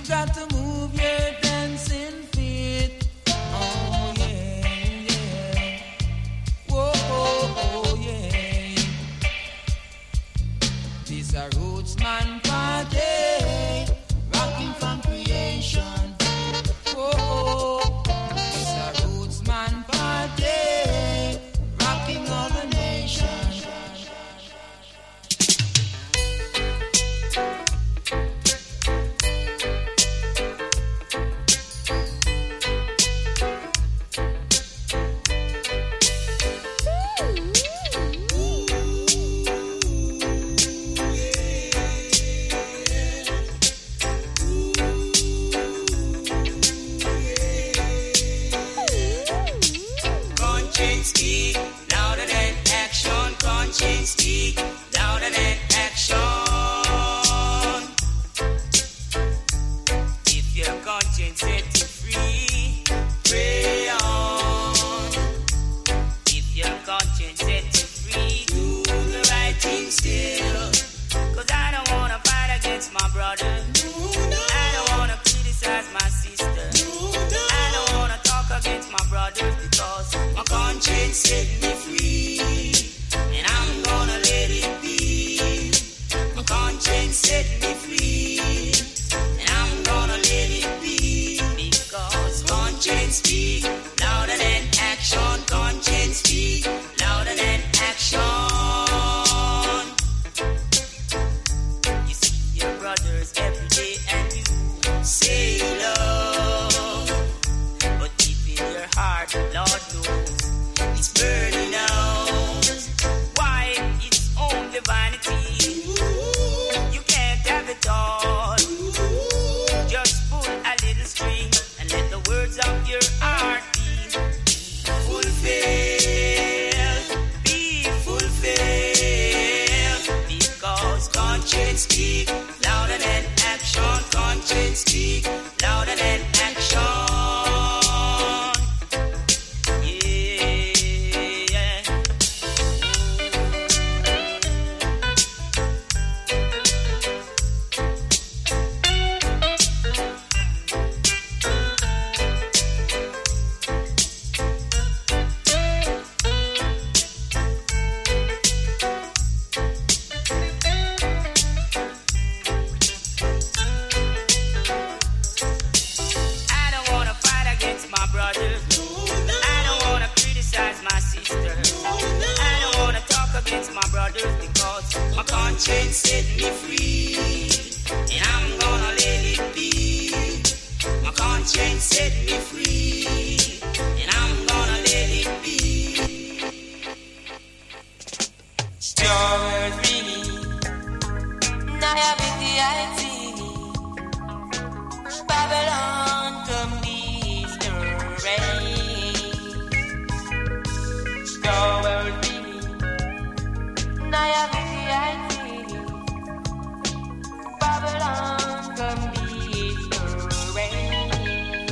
got to move your dancing feet. Oh yeah, yeah. Whoa, oh, oh yeah. This a Rootsman party, rocking from creation. Whoa, oh, this a Rootsman party, rocking all the nation. Conscience speak louder than action. Conscience speak louder than action. If your conscience set you free, pray on. If your conscience set you free, do the right thing still. Cause I don't wanna fight against my brother. I don't wanna criticize my sister. I don't wanna talk against my brothers because my conscience set me free, and I'm gonna let it be. My conscience set me free, and I'm gonna let it be. Because conscience speak louder than action. Conscience speak louder than action. You see your brothers every day and you say love, but deep in your heart, Lord knows it's burning out. Why? It's only vanity. You can't have it all. Just pull a little string and let the words of your heart be fulfilled. Be fulfilled. Because conscience speak louder than action. Conscience speak louder than action. I don't wanna fight against my brother. I don't wanna criticize my sister. I don't wanna talk against my brothers because my conscience set me free, and I'm gonna let it be. My conscience set me free, and I'm gonna let it be. Your words ringing, now having the idea. Babylon come east the rain. Your words ringing, now having the idea. Babylon come east the rain.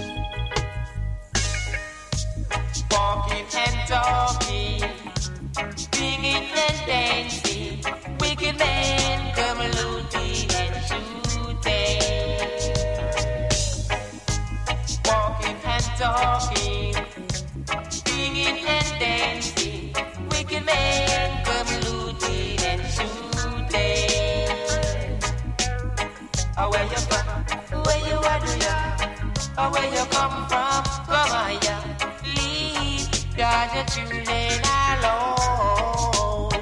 Walking and talking, singing and dancing, wicked men come looting and shooting. Walking and talking, singing and dancing, wicked men come looting and shooting. Oh, where you from? Where you are, do ya? Oh, where you come from? Come on, ya. Leave God your children alone.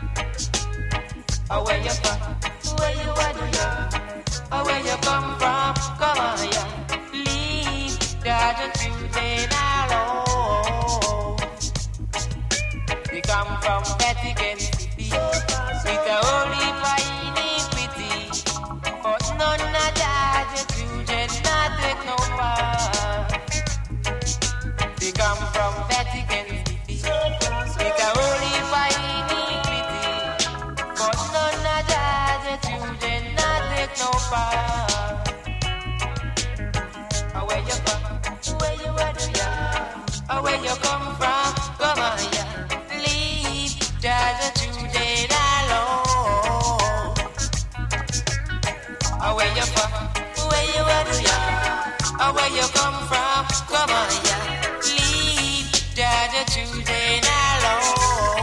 Oh, where you from? Where you are, do ya? Oh, where you come from? Come on, ya. Leave God your children alone. We come from Vatican City with a holy iniquity, but none of that your children not take no part. We come from Vatican City with a holy iniquity, but none of that your children not take no part. Oh, where you from? Where you are, do ya? Oh, where you come from? Come on, ya. Leave just the children alone. Oh, where you from? where you at, yeah, or where you come from. Come on, yeah, leave that the children alone.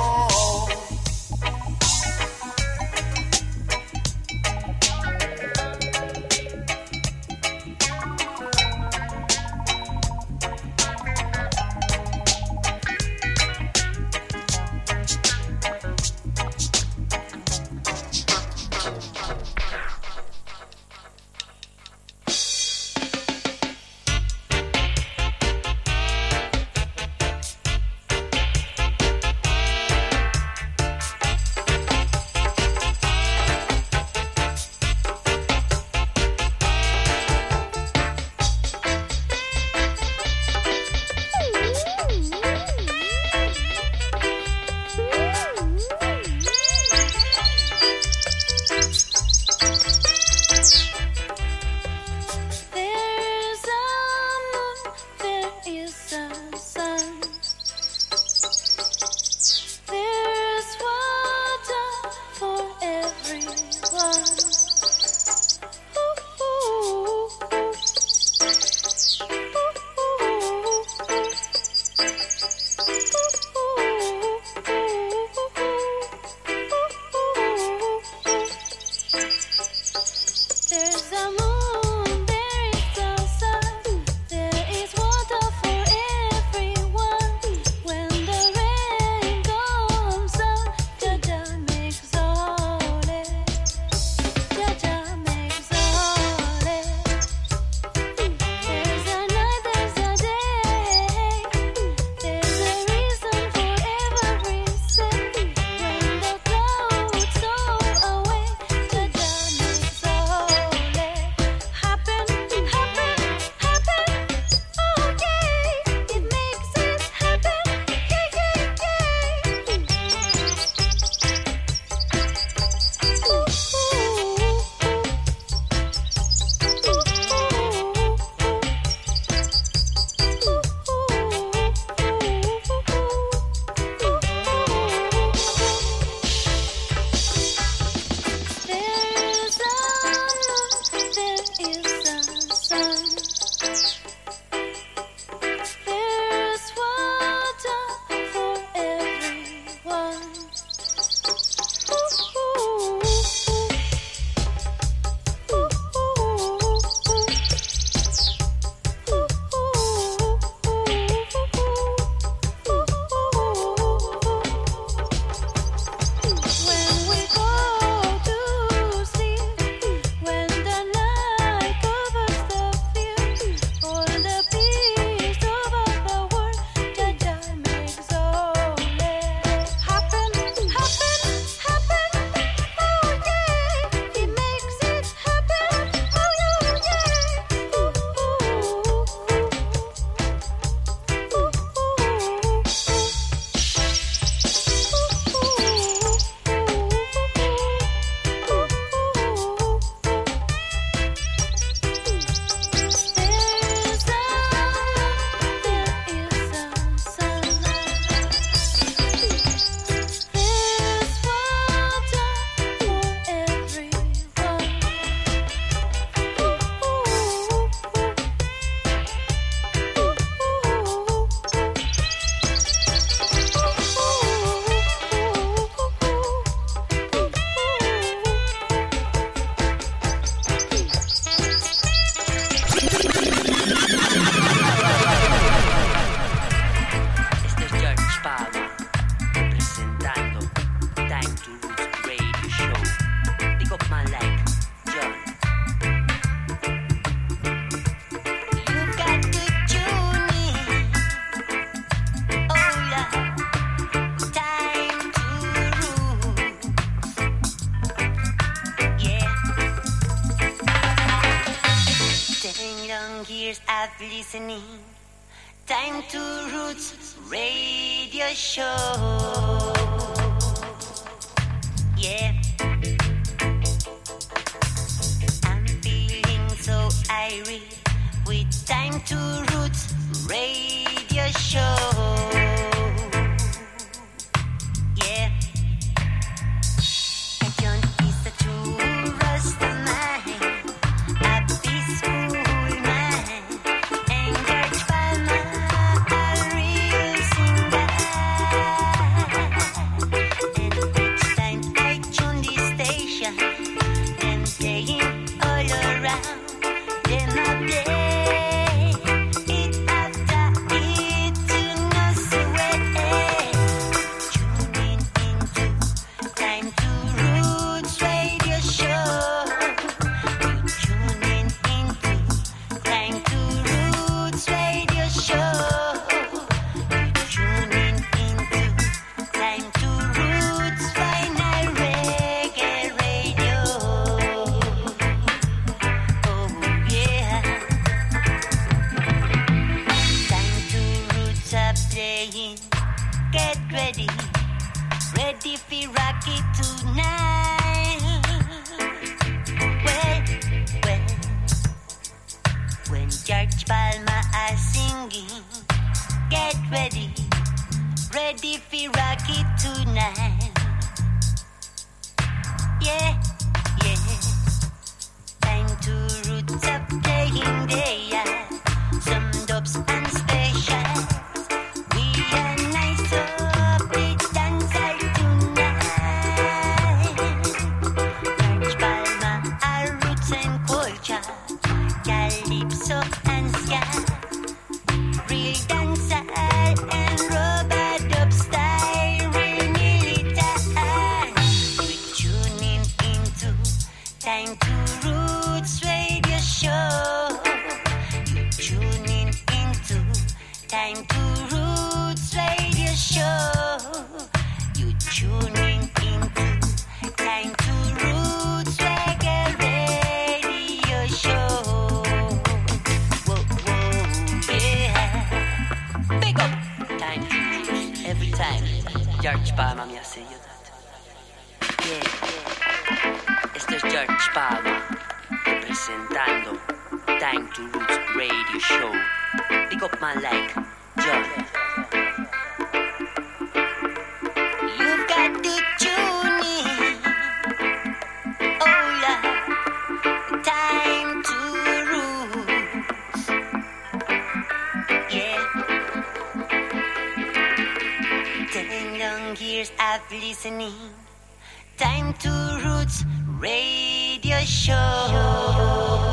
listening. Time to Roots Radio Show. Yeah. I'm feeling so irie with Time to Roots Radio Show. Yeah. I don't be such a rust of mine. A peaceful ready, ready for rock it tonight. Yeah, yeah. Time to roots up playing there. Some dubs and specials. We are nice up the dance all tonight. George Palmer, our roots and culture. Calypso and ska. Real dancehall and rubber dub style. Real militant. We're tuning into Time to Roots Radio Show. You're tuning into Time to Roots Radio Show. You're tuning into Time to Roots Reggae Radio Show. Whoa, whoa, yeah. Big up Time to Roots every time. George Palmer, me I say you that. Yeah, yeah. Esto es George Palmer presentando Time to Roots Radio Show. Big up my like, John. You've got to tune in. Oh yeah, Time to Roots. Yeah. Ten long years of listening. Time to Roots Radio Show.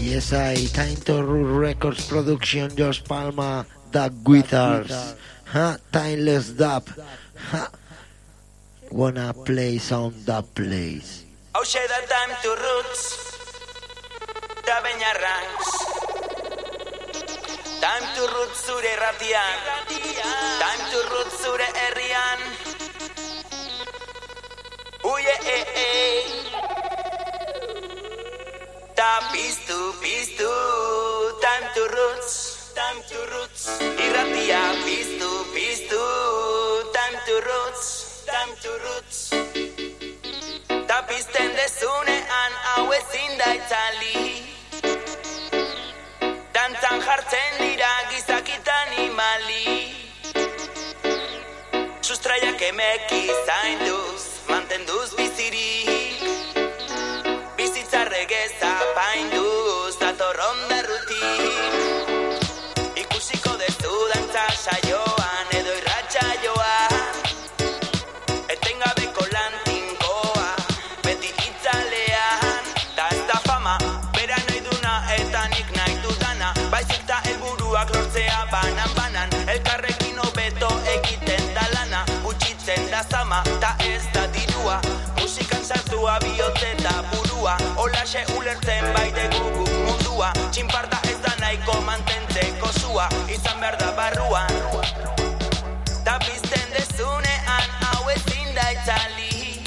Yes, I. Time to Root Records production, Josh Palma, Doug Withers. Huh? Timeless Dub. Huh? Wanna play some dub plays. Oh, share that time to roots. Tabenya ranks. Time to roots zure ratian. Time to roots zure herrian. Uye eh eh. Ta piztu piztu. Time to roots. Time to roots. Irratia piztu piztu. Time to roots. Time to roots. Ta pizten dezunean hau ezin da itzali. Dantzan jartzen dira gizakita animali. Sustraiak emeki zainduz, mantenduz bizirik. Bizitza regeza painduz, datorron berrutik. Ikusiko dezu dantza saioan edo irratxa joan. Etengabeko lan tinkoa, beti itzalean. Da ez da fama, bera nahi duna eta nik nahi dudana. Baizik da helburuak lortzea banan-banan. Elkarrekin hobeto egiten da lana. Gutxitzen da zama, ta ez da dirua. Musikan sartua bihotze eta burua. Olaxe ulertzen baite guguk mundua. Txinparta ez da nahiko mantentzeko zua. Izan behar da barruan. Ta pizten dezunean hau ezin da itzali.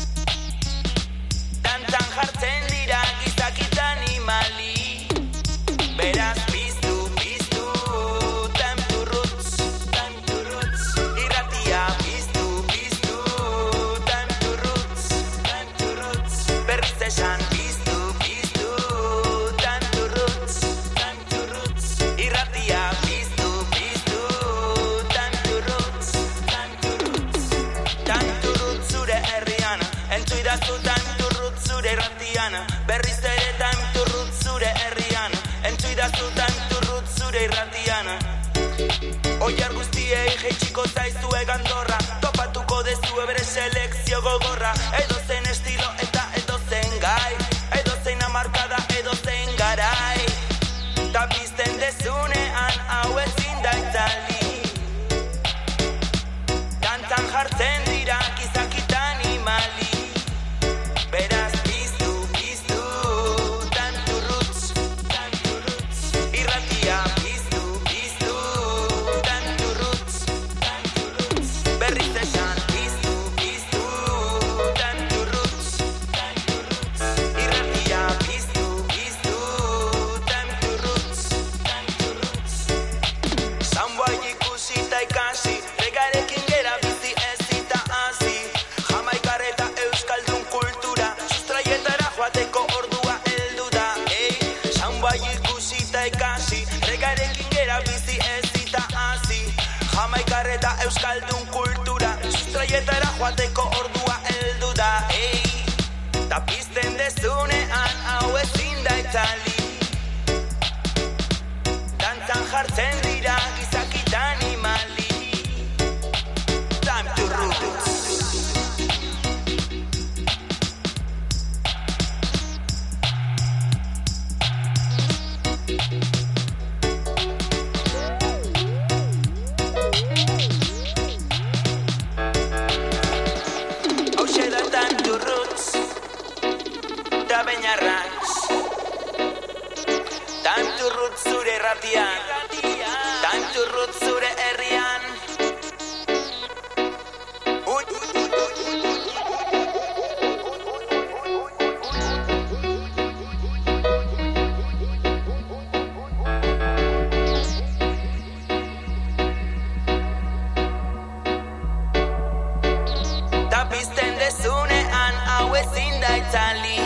Dantzan jartzen dira gizakita animali. Beraz piztu, piztu. Time to roots, time to roots. Irratia piztu, piztu. Time to roots, time to roots. Berriz esan piztu, piztu. Time to roots, time to roots. Irratia piztu, piztu. Time to roots, time to roots. Time to roots zure herrian. Entzu idaztu time to roots zure irratian. Berriz ere time to roots zure herrian. Entzu idaztu time to roots zure irratian. Oiar guztiei jeitxiko zaizue gandorra. Topatuko dezue bere selekzio gogorra. Edo zen estilo eta edo zen gai. Edo zein amarkada edo zein garai. Ta pizten dezunean hau ezin da itzali. Dantzan jartzen dira gizakita animali. Beraz piztu, piztu. Time to roots, time to roots. Irratia piztu, piztu. Time to roots, time to roots. Berriz esan piztu, piztu. Time to roots, time to roots. Irratia piztu, piztu. Time to roots, time to roots. Zanboai ikusi ta ikasi, regarekin gera bizi ezita hasi. Jamaikarreta euskaldun kultura, sustraietara joateko ordua heldu da. Ei, zanboai ikusi ta ikasi, regarekin gera bizi ezita hasi. Jamaikarreta euskaldun kultura, sustraietara joateko ordua heldu da. Ei, ta pizten dezunean hau ezin da itzali. Dantzan jartzen dira gizakita animali. Time to roots. Oh, share that time to roots. Tabenya ranks. Time to roots zure ratian. Time to roots zure herrian. Uy. Ta pizten dezunean hau ezin da itzali.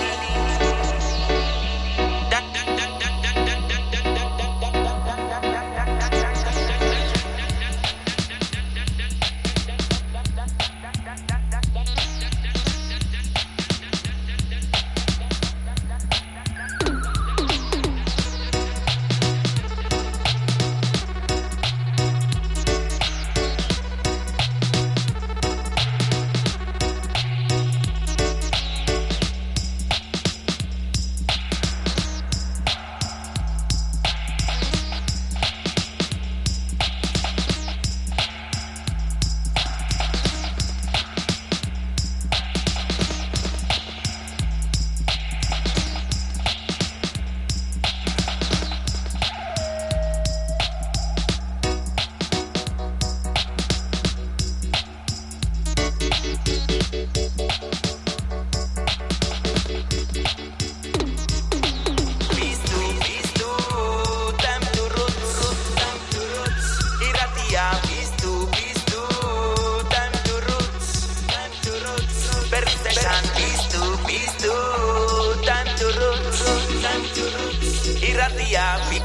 we are big.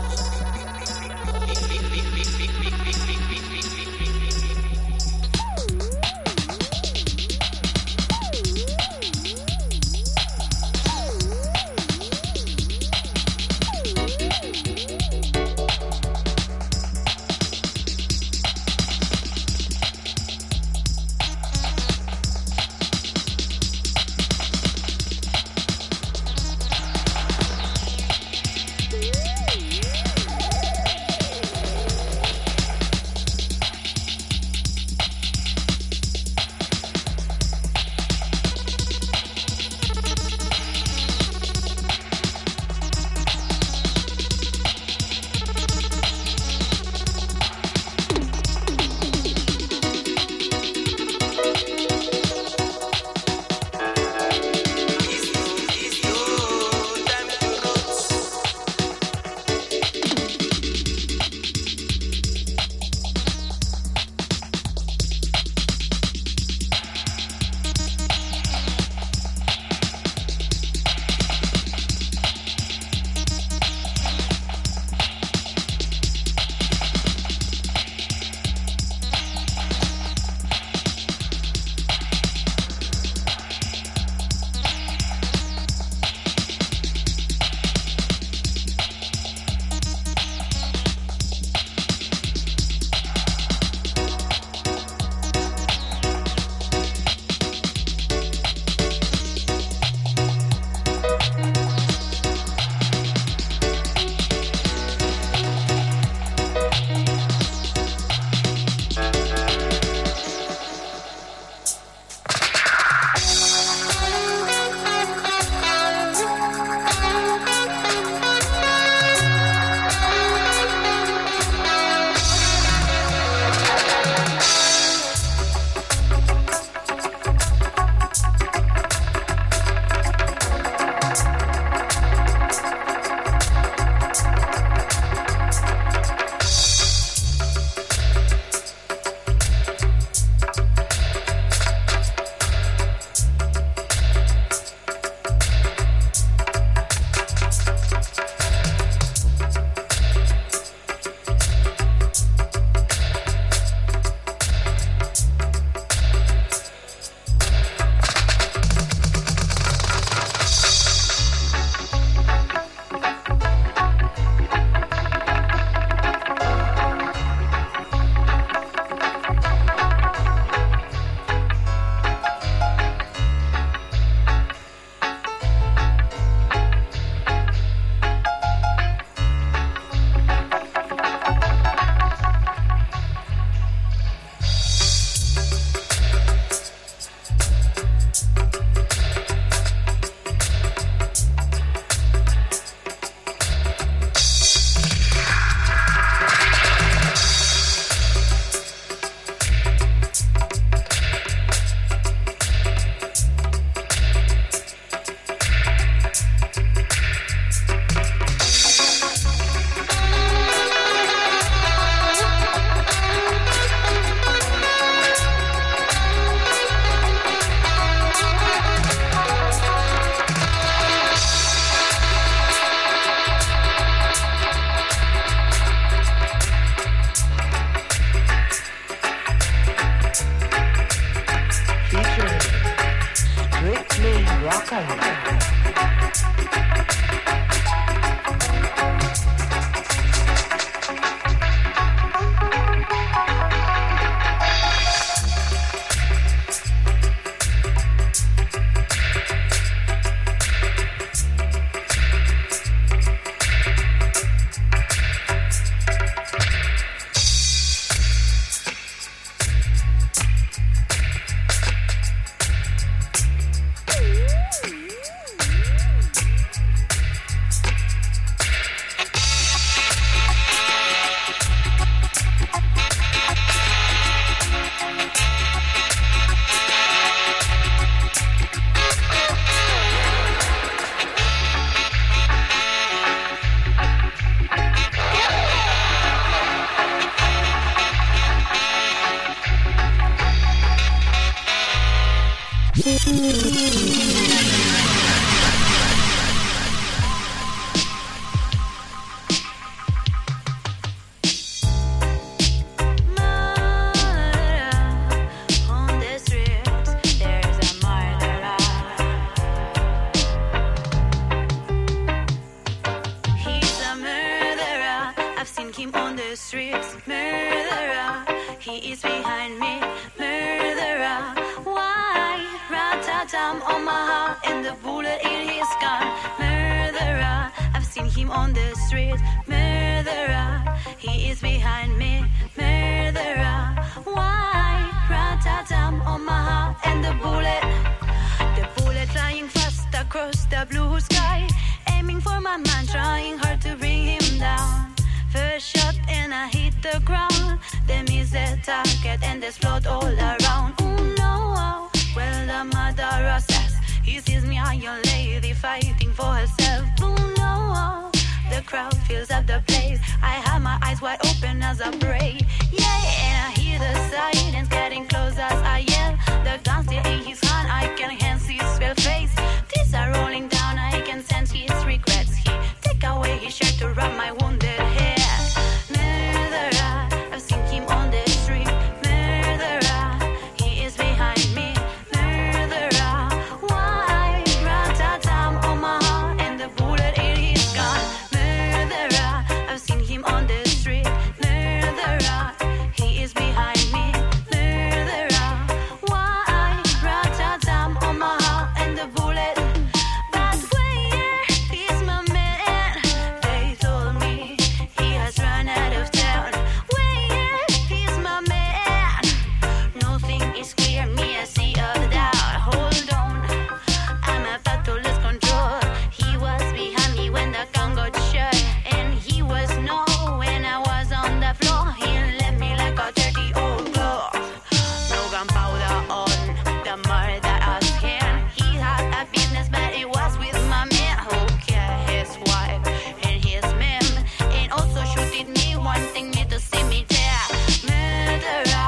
Rat-a-tam, Omaha, and the bullet in his gun. Murderer, I've seen him on the street. Murderer, he is behind me. Murderer, why? Rat-a-tam, Omaha, and the bullet. The bullet flying fast across the blue sky. Aiming for my man, trying hard to bring him down. First shot and I hit the ground. Then miss the target and there's blood all around. Oh no, well the murderer says he sees me, a young lady fighting for herself. Oh no, the crowd fills up the place. I have my eyes wide open as I pray. Yeah, and I hear the silence getting close as I yell. The gun still in his hand, I can enhance his swell face. Tears are rolling down, I can sense his regrets. He take away his shirt to rub my wounded head. Murderer, I've seen him on the street. Murderer, he is behind me. Murderer, why? Rat-a-tam, Omaha, and the bullet in his gun. Murderer, I've seen him on the street. Murderer, he is behind me. Murderer, why? Rat-a-tam, Omaha, and the bullet. But where is my man? They told me he has run out of town. Where is my man? Nothing is clear, me I see of doubt. Hold on, I'm about to lose control. He was behind me when the gun got shut, and he was no when I was on the floor. He left me like a dirty old glove. No gunpowder on the murderer's hand. He had a business, but it was with my man who killed his wife and his man, and also shooted me, wanting me to see me there. Murderer,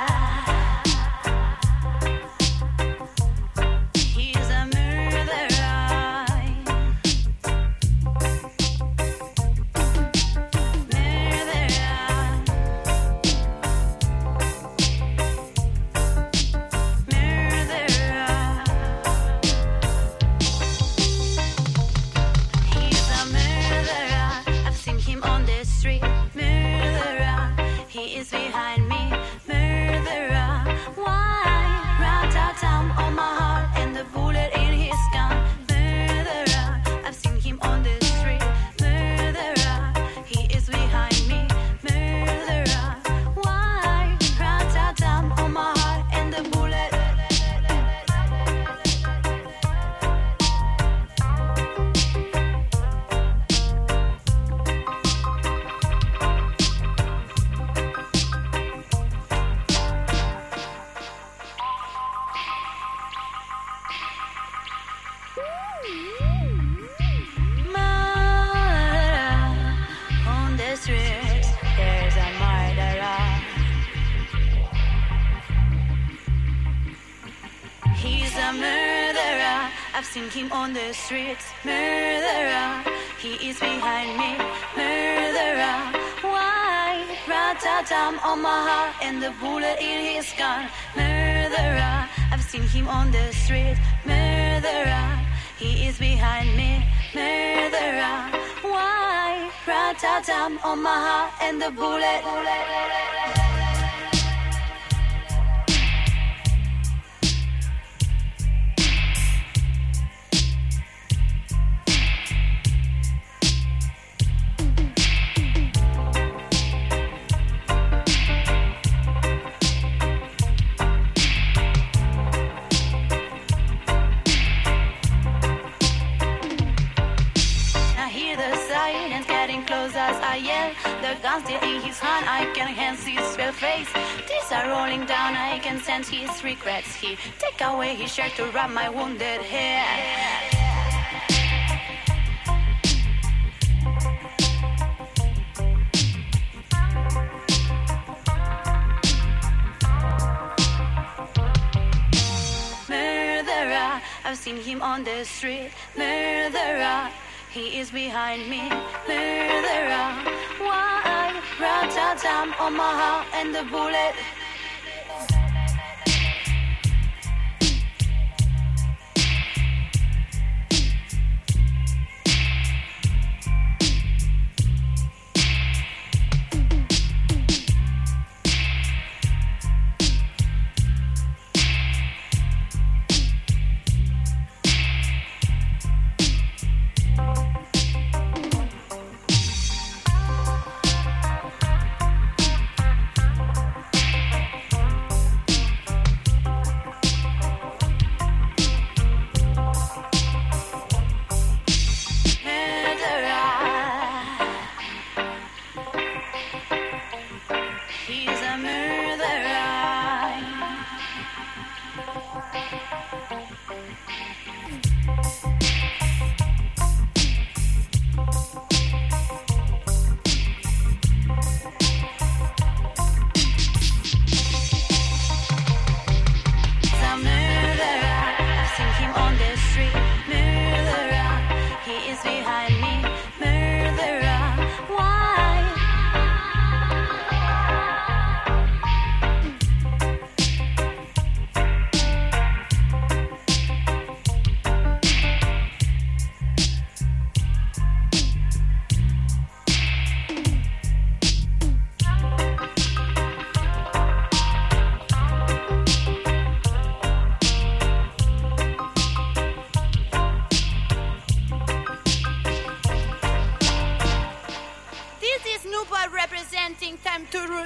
he's a murderer. He's a murderer. I've seen him on the street. Murderer, he is behind me. Murderer, why? Rat-a-tam, Omaha, and the bullet in his gun. Murderer, I've seen him on the street. Murderer, he is behind me. Murderer, why? Rat-a-tam, Omaha, and the bullet. Murderer, on the streets, there's a murderer. He's a murderer. I've seen him on the streets. Murderer, he is behind me. Murderer, why? Rat-a-tam, Omaha, and the bullet in his gun. Murderer, I've seen him on the street. Murderer, he is behind me. Murderer, why? Rat-a-tam, Omaha, and the bullet. I hear the silence getting close as I yell. The gun still in his hand, I can enhance his swell face. Tears are rolling down, I can sense his regrets. He take away his shirt to rub my wounded head. Murderer, I've seen him on the street. Murderer, he is behind me. Murderer, why? Rat-a-tam, Omaha, and the bullet.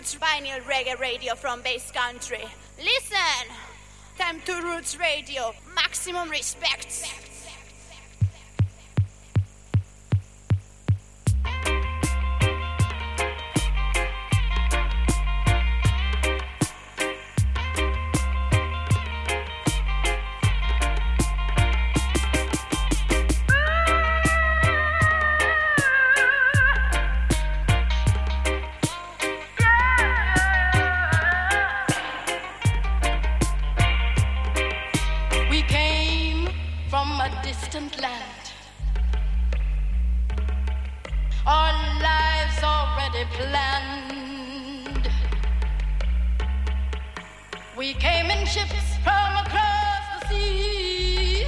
Roots Vinyl Reggae Radio from Bass Country. Listen! Time to Roots Radio. Maximum respect. Distant land, our lives already planned. We came in ships from across the sea,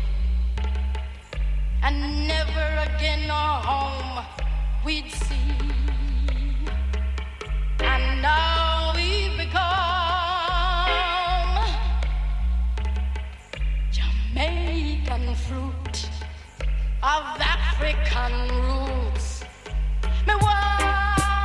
and never again our home we'd see. And now we've become Jamaican fruit of African roots. Me want